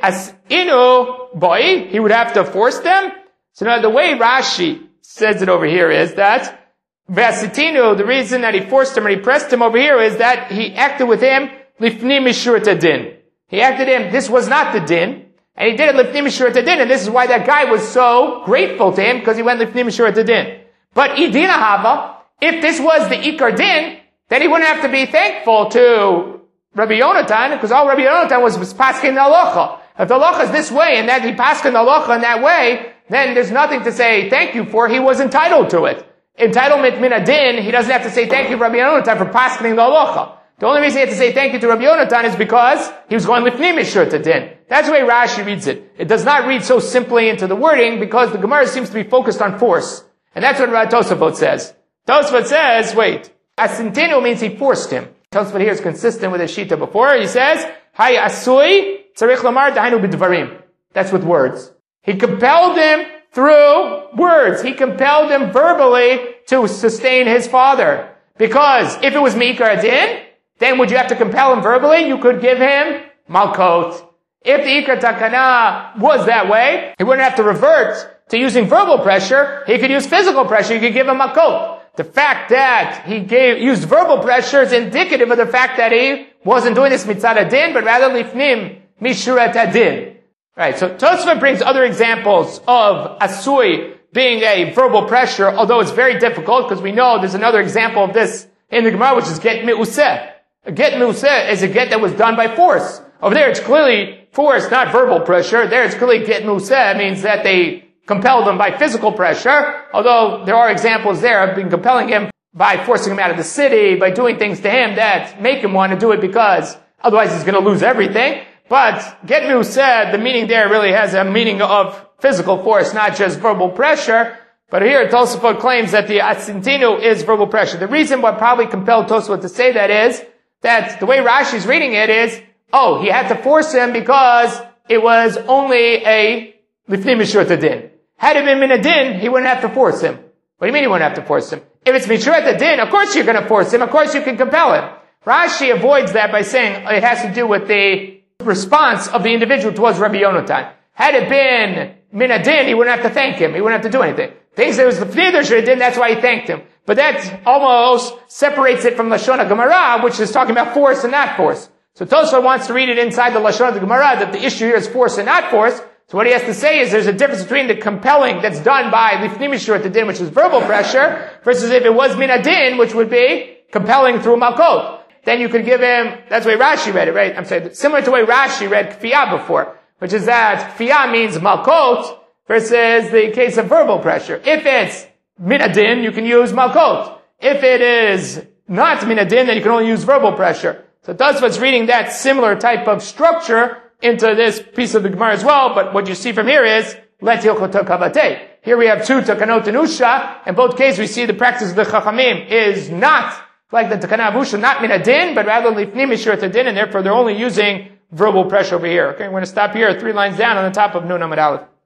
asinu boy, he would have to force them. So now the way Rashi says it over here is that Vasitinu, the reason that he forced him or he pressed him over here is that he acted with him lifni mishurat din. He acted him, this was not the din, and he did it lifni mishurat din, and this is why that guy was so grateful to him, because he went lifni mishurat din. But idina hava, if this was the ikar din, then he wouldn't have to be thankful to Rabbi Yonatan, because all Rabbi Yonatan was, was paskin the halacha. If the halacha is this way, and that he paskin the halacha in that way, then there's nothing to say thank you for, he was entitled to it. Entitlement min adin, he doesn't have to say thank you to Rabbi Yonatan for paskening the halacha. The only reason he had to say thank you to Rabbi Yonatan is because he was going lifnei mishur to din. That's the way Rashi reads it. It does not read so simply into the wording because the Gemara seems to be focused on force. And that's what Tosafot says. Tosafot says, wait, asintinu means he forced him. Tosafot here is consistent with his shita before. He says, hay asui tzarich lamar dahainu b'dvarim. That's with words. He compelled him through words. He compelled him verbally to sustain his father. Because if it was Mikar Adin, then would you have to compel him verbally? You could give him Malkot. If the Ikar Takana was that way, he wouldn't have to revert to using verbal pressure. He could use physical pressure. You could give him Malkot. The fact that he gave, used verbal pressure is indicative of the fact that he wasn't doing this Mitzad Adin, but rather Lifnim Mishurat Adin. Right, so Tosfot brings other examples of asui being a verbal pressure, although it's very difficult because we know there's another example of this in the Gemara, which is get me'useh. A get me'useh is a get that was done by force. Over there it's clearly force, not verbal pressure. There it's clearly get me'useh. It means that they compelled him by physical pressure, although there are examples there of being compelling him by forcing him out of the city, by doing things to him that make him want to do it because otherwise he's going to lose everything. But get me'useh, the meaning there really has a meaning of physical force, not just verbal pressure. But here Tosafot claims that the asintinu is verbal pressure. The reason what probably compelled Tosafot to say that is that the way Rashi's reading it is, oh, he had to force him because it was only a lifnei mishur din. Had it been min adin, he wouldn't have to force him. What do you mean he wouldn't have to force him? If it's mishrat adin, of course you're going to force him. Of course you can compel him. Rashi avoids that by saying it has to do with the response of the individual towards Rabbi Yonatan. Had it been min adin, he wouldn't have to thank him. He wouldn't have to do anything. Thinks it was the Fnidr Shadin, that's why he thanked him. But that almost separates it from Lashon HaGemara, which is talking about force and not force. So Tosfot wants to read it inside the Lashon of the Gemara that the issue here is force and not force. So what he has to say is there's a difference between the compelling that's done by Lifnim Mishrat Adin, which is verbal pressure, versus if it was min adin, which would be compelling through Malkot. Then you could give him, that's the way Rashi read it, right? I'm saying, similar to the way Rashi read Kfiyah before, which is that Kfiyah means Malkot versus the case of verbal pressure. If it's min adin, you can use Malkot. If it is not min adin, then you can only use verbal pressure. So Tosfot's reading that similar type of structure into this piece of the Gemara as well, but what you see from here is, let hilchot kavatei. Here we have two takanot and usha. In both cases we see the practice of the Chachamim is not like the takana of usha, not min adin, but rather lifnim mishrat adin, and therefore they're only using verbal pressure over here. Okay, we're going to stop here, three lines down on the top of Nun Amud Aleph.